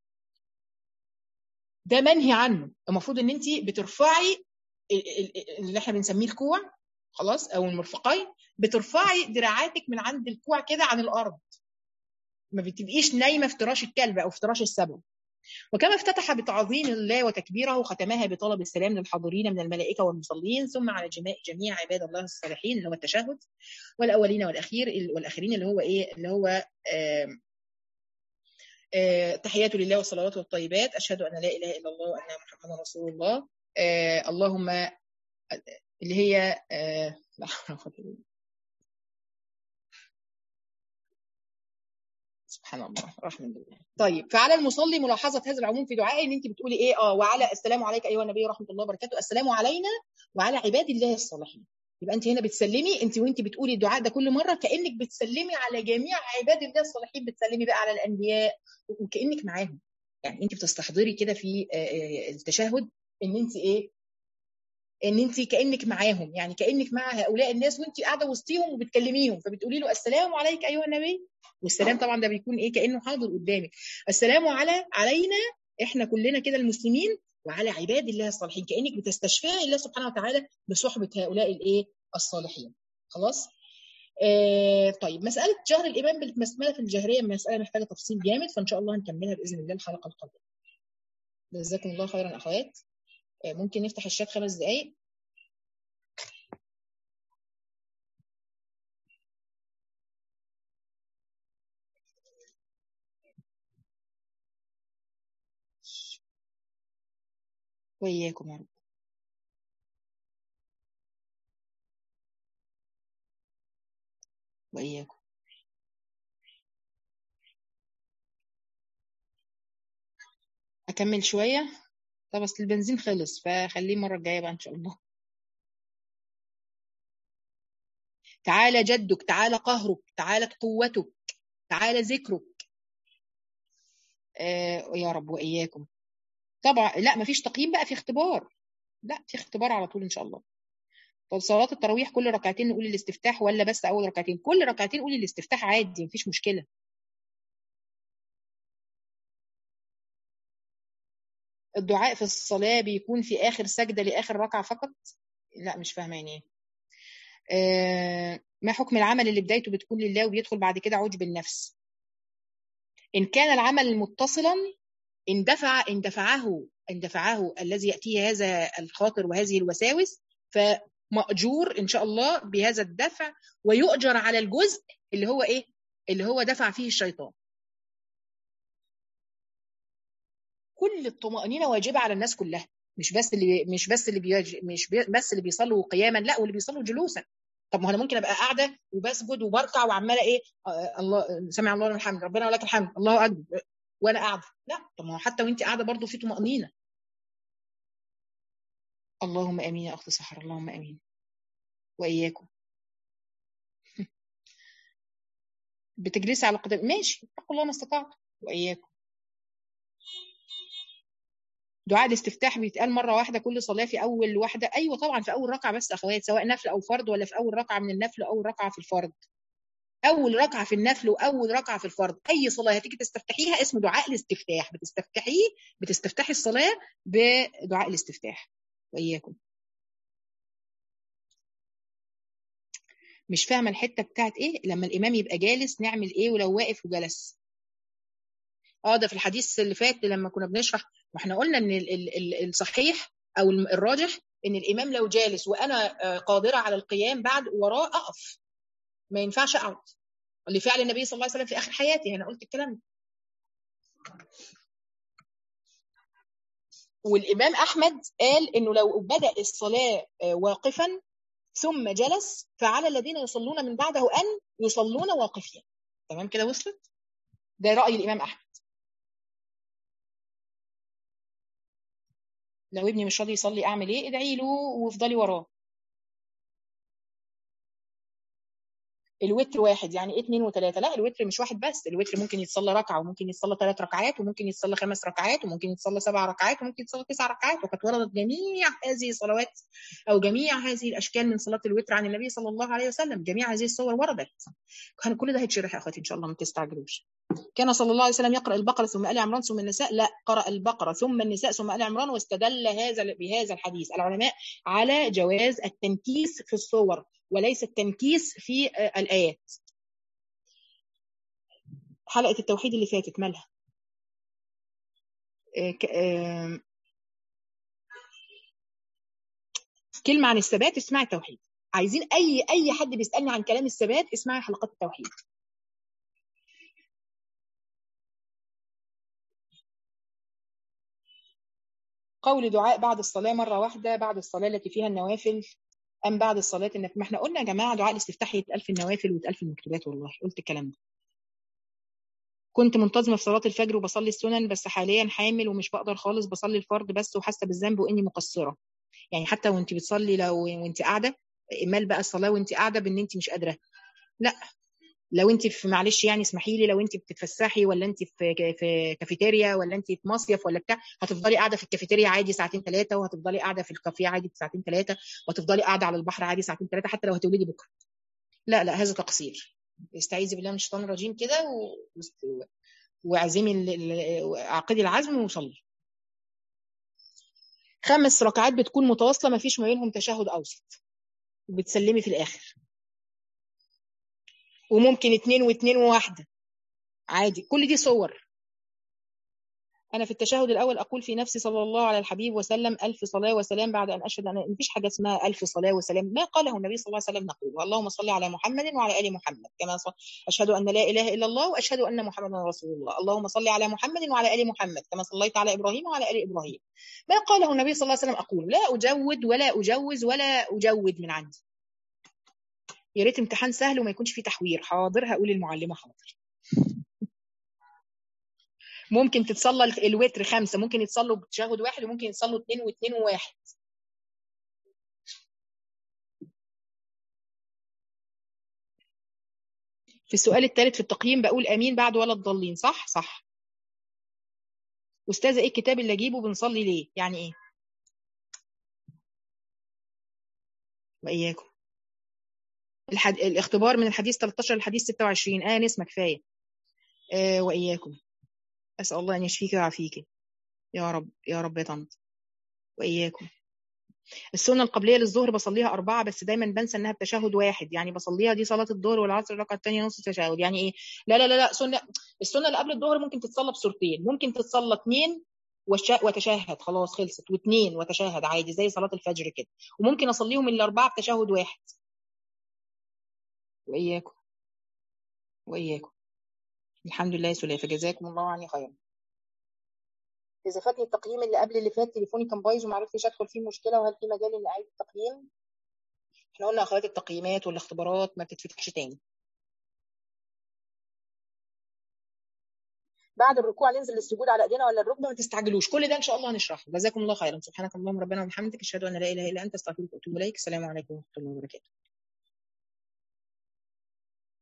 ده منهي عنه. المفروض ان انت بترفعي اللي احنا بنسميه الكوع، خلاص، او المرفقين، بترفعي دراعاتك من عند الكوع كده عن الارض، ما بتبقيش نايمه افتراش الكلب او افتراش السبع. وكما افتتح بتعظيم الله وتكبيره، ختمها بطلب السلام للحاضرين من الملائكه والمصلين، ثم على جميع عباد الله الصالحين، اللي هو التشهد، والاولين والاخرين اللي هو ايه؟ اللي هو تحيات لله والصلوات والطيبات، اشهد ان لا اله الا الله وان محمدا رسول الله. اللهم، اللي هي لا حول ولا قوة إلا بالله. سبحان الله، رحمة الله. طيب، فعلى المصلي ملاحظة هذا العموم في دعائه، ان انت بتقولي ايه؟ وعلى السلام عليك ايها النبي ورحمة الله وبركاته، السلام علينا وعلى عباد الله الصالحين. يبقى انت هنا بتسلمي، انت وانت بتقولي الدعاء ده كل مرة كأنك بتسلمي على جميع عباد الله الصالحين، بتسلمي بقى على الانبياء وكأنك معاهم. يعني انت بتستحضري كده في التشهد ان انت ايه؟ ان انت كانك معاهم، يعني كانك مع هؤلاء الناس وانت قاعده وسطيهم وبتكلميهم، فبتقولي له السلام عليك ايها النبي. والسلام طبعا ده بيكون ايه؟ كانه حاضر قدامك. السلام علينا احنا كلنا كده المسلمين، وعلى عباد الله الصالحين، كانك بتستشفعي الله سبحانه وتعالى بصحبه هؤلاء الايه؟ الصالحين. خلاص. طيب، مساله جهر الامام بالبسمله في الجهريه مساله محتاجه تفصيل جامد، فان شاء الله هنكملها باذن الله الحلقه القادمه. جزاكم الله خيرا اخوات. ممكن نفتح الشات 5 دقائق. وإياكم يا رب. وإياكم. أكمل شوية. طب أصل البنزين خلص، فخليه المرة الجاية بقى إن شاء الله. تعالى جدك، تعالى قهرك، تعالت قوتك، تعالى ذكرك. يا رب وإياكم. طبعا لا، مفيش تقييم بقى، في اختبار. لا، في اختبار على طول إن شاء الله. طب صلاة التراويح كل ركعتين نقول الاستفتاح، ولا بس أول ركعتين؟ كل ركعتين قولي الاستفتاح عادي، مفيش مشكلة. الدعاء في الصلاة بيكون في آخر سجدة لآخر ركعة فقط؟ لا، مش فاهمة يعني إيه. ما حكم العمل اللي بدايته بتكون لله وبيدخل بعد كده عجب النفس؟ إن كان العمل متصلا، اندفعه الذي يأتيه هذا الخاطر وهذه الوساوس، فمأجور إن شاء الله بهذا الدفع، ويؤجر على الجزء اللي هو إيه؟ اللي هو دفع فيه الشيطان. كل الطمأنينة واجبة على الناس كلها، مش بس اللي بيصلوا قياما، لا، واللي بيصلوا جلوسا. طب ما انا ممكن ابقى قاعده وبسجد وبركع وعماله ايه؟ الله سمع الله لمن الحمد، ربنا ولك الحمد، الله اكبر، وانا قاعده. لا، طب ما هو حتى وانت قاعده برضه في طمأنينة. اللهم امين يا اخت سحر، اللهم امين. واياكم. بتجلسي على قدم، ماشي، اتقوا الله ما استطعتم. واياكم. دعاء الاستفتاح بيتقال مره واحده كل صلاه في اول واحده؟ ايوه طبعا، في اول ركعه بس اخوات، سواء نفل او فرض، ولا في اول ركعه من النفل او اول ركعه في الفرض. اول ركعه في النفل واول ركعه في الفرض، اي صلاه هتيجي تستفتحيها اسمه دعاء الاستفتاح، بتستفتحي الصلاه بدعاء الاستفتاح. واياكم. مش فاهمه الحته بتاعت ايه لما الامام يبقى جالس نعمل ايه ولو واقف وجلس. ده في الحديث اللي فات لما كنا بنشرح، واحنا قلنا ان الصحيح او الراجح ان الامام لو جالس وانا قادره على القيام بعد وراه اقف، ما ينفعش اقعد، لفعل النبي صلى الله عليه وسلم في اخر حياته. انا قلت الكلام ده. والامام احمد قال انه لو بدا الصلاه واقفا ثم جلس فعلى الذين يصلون من بعده ان يصلون واقفين. تمام كده وصلت؟ ده راي الامام احمد. لو ابني مش راضي يصلي اعمل ايه؟ ادعي له وافضلي وراه. الوتر واحد يعني ايه 2 و3؟ لا الوتر مش واحد بس، الوتر ممكن يتصلى ركعه وممكن يتصلى 3 ركعات وممكن يتصلى 5 ركعات وممكن يتصلى 7 ركعات وممكن يتصلى 9 ركعات. وقد وردت جميع هذه الصلوات او جميع هذه الاشكال من صلاه الوتر عن النبي صلى الله عليه وسلم، جميع هذه الصور وردت. كان كل ده هيتشرح يا اخواتي ان شاء الله، ما تستعجلوش. كان صلى الله عليه وسلم يقرأ البقرة ثم آل عمران ثم النساء؟ لا، قرأ البقرة ثم النساء ثم آل عمران، واستدل بهذا الحديث العلماء على جواز التنكيس في الصور وليس التنكيس في الآيات. حلقة التوحيد اللي فاتت مالها؟ كلمة عن الثبات اسمعي التوحيد. عايزين أي حد بيسألني عن كلام الثبات اسمعي حلقات التوحيد. قول دعاء بعد الصلاة مرة واحدة بعد الصلاة التي فيها النوافل أم بعد الصلاة ما احنا قلنا يا جماعة دعاء الاستفتاح يتقال في النوافل ويتقال في المكتوبات، والله قلت الكلام ده. كنت منتظمة في صلاة الفجر وبصلي السنن، بس حاليا حامل ومش بقدر خالص، بصلي الفرض بس وحاسة بالذنب وإني مقصرة. يعني حتى وانت بتصلي لو وانت قاعدة، مال بقى الصلاة وانت قاعدة بان انت مش قادرة؟ لا، لو انت في معلش يعني اسمحي لي، لو انت بتتفسحي ولا انت في كافيتيريا ولا انت في مصيف ولا بتاع، هتفضلي قاعده في الكافيتيريا عادي ساعتين ثلاثه، وهتفضلي قاعده في الكافيه عادي ساعتين ثلاثه، وهتفضلي قاعده على البحر عادي ساعتين ثلاثه حتى لو هتولدي بكره. لا هذا تقصير. استعيذي بالله من الشيطان الرجيم كده واعزمي عقدي العزم وصلي. 5 ركعات بتكون متواصله ما فيش ما بينهم تشهد اوسط، وبتسلمي في الاخر. وممكن 2 و2 و1 عادي، كل دي صور. أنا في التشهد الأول أقول في نفسي صلى الله على الحبيب وسلم 1000 صلاة وسلام بعد أن أشهد أن مفيش حاجة اسمها 1000 صلاة وسلام، ما قاله النبي صلى الله عليه وسلم نقول اللهم صل على محمد وعلى آل محمد كما أشهد أن لا إله إلا الله وأشهد أن محمدا رسول الله. اللهم صل على محمد وعلى آل محمد كما صليت على إبراهيم وعلى آل إبراهيم. ما قاله النبي صلى الله عليه وسلم أقول، لا أجود ولا أجوز ولا أجود من عندي. يا ريت امتحان سهل وما يكونش فيه تحوير. حاضر هقول المعلمة حاضر. ممكن تتصلى الوتر 5، ممكن يتصلوا بتشهد واحد وممكن يتصلوا 2 و2 و1. في السؤال الثالث في التقييم بقول امين بعد ولا الضالين، صح؟ صح. استاذه ايه الكتاب اللي اجيبه بنصلي ليه؟ يعني ايه؟ واياكم. الاختبار من الحديث 13 للحديث 26. نسمة كفايه. واياكم. اسال الله ان يشفيك ويعافيك يا رب يا رب يا طنط. واياكم. السنه القبليه للظهر بصليها 4 بس دايما بنسى انها بتشهد واحد، يعني بصليها دي صلاه الظهر والعصر الركعه الثانيه نص تشهد، يعني ايه؟ لا السنه اللي قبل الظهر ممكن تتصلى بسورتين، ممكن تتصلى 2 وتشهد خلاص خلصت، و2 وتشهد عادي زي صلاه الفجر كده، وممكن اصليهم ال4 بتشهد واحد. واياكم. واياكم. الحمد لله يا سلافه، جزاكم الله عني خيرا. اذا فاتني التقييم اللي قبل اللي فات تليفوني كان بايظ وما عرفتش ادخل فيه مشكله، وهل في مجال ان اعيد التقييم؟ احنا قلنا اخوات التقييمات والاختبارات ما بتتفتحش تاني. بعد الركوع ننزل للسجود على ايدينا ولا الركبه؟ ما تستعجلوش، كل ده ان شاء الله هنشرحه. جزاكم الله خيرا. سبحانك اللهم ربنا وبحمدك اشهد ان لا اله الا انت استغفرك واتوب اليك. السلام عليكم ورحمه الله وبركاته.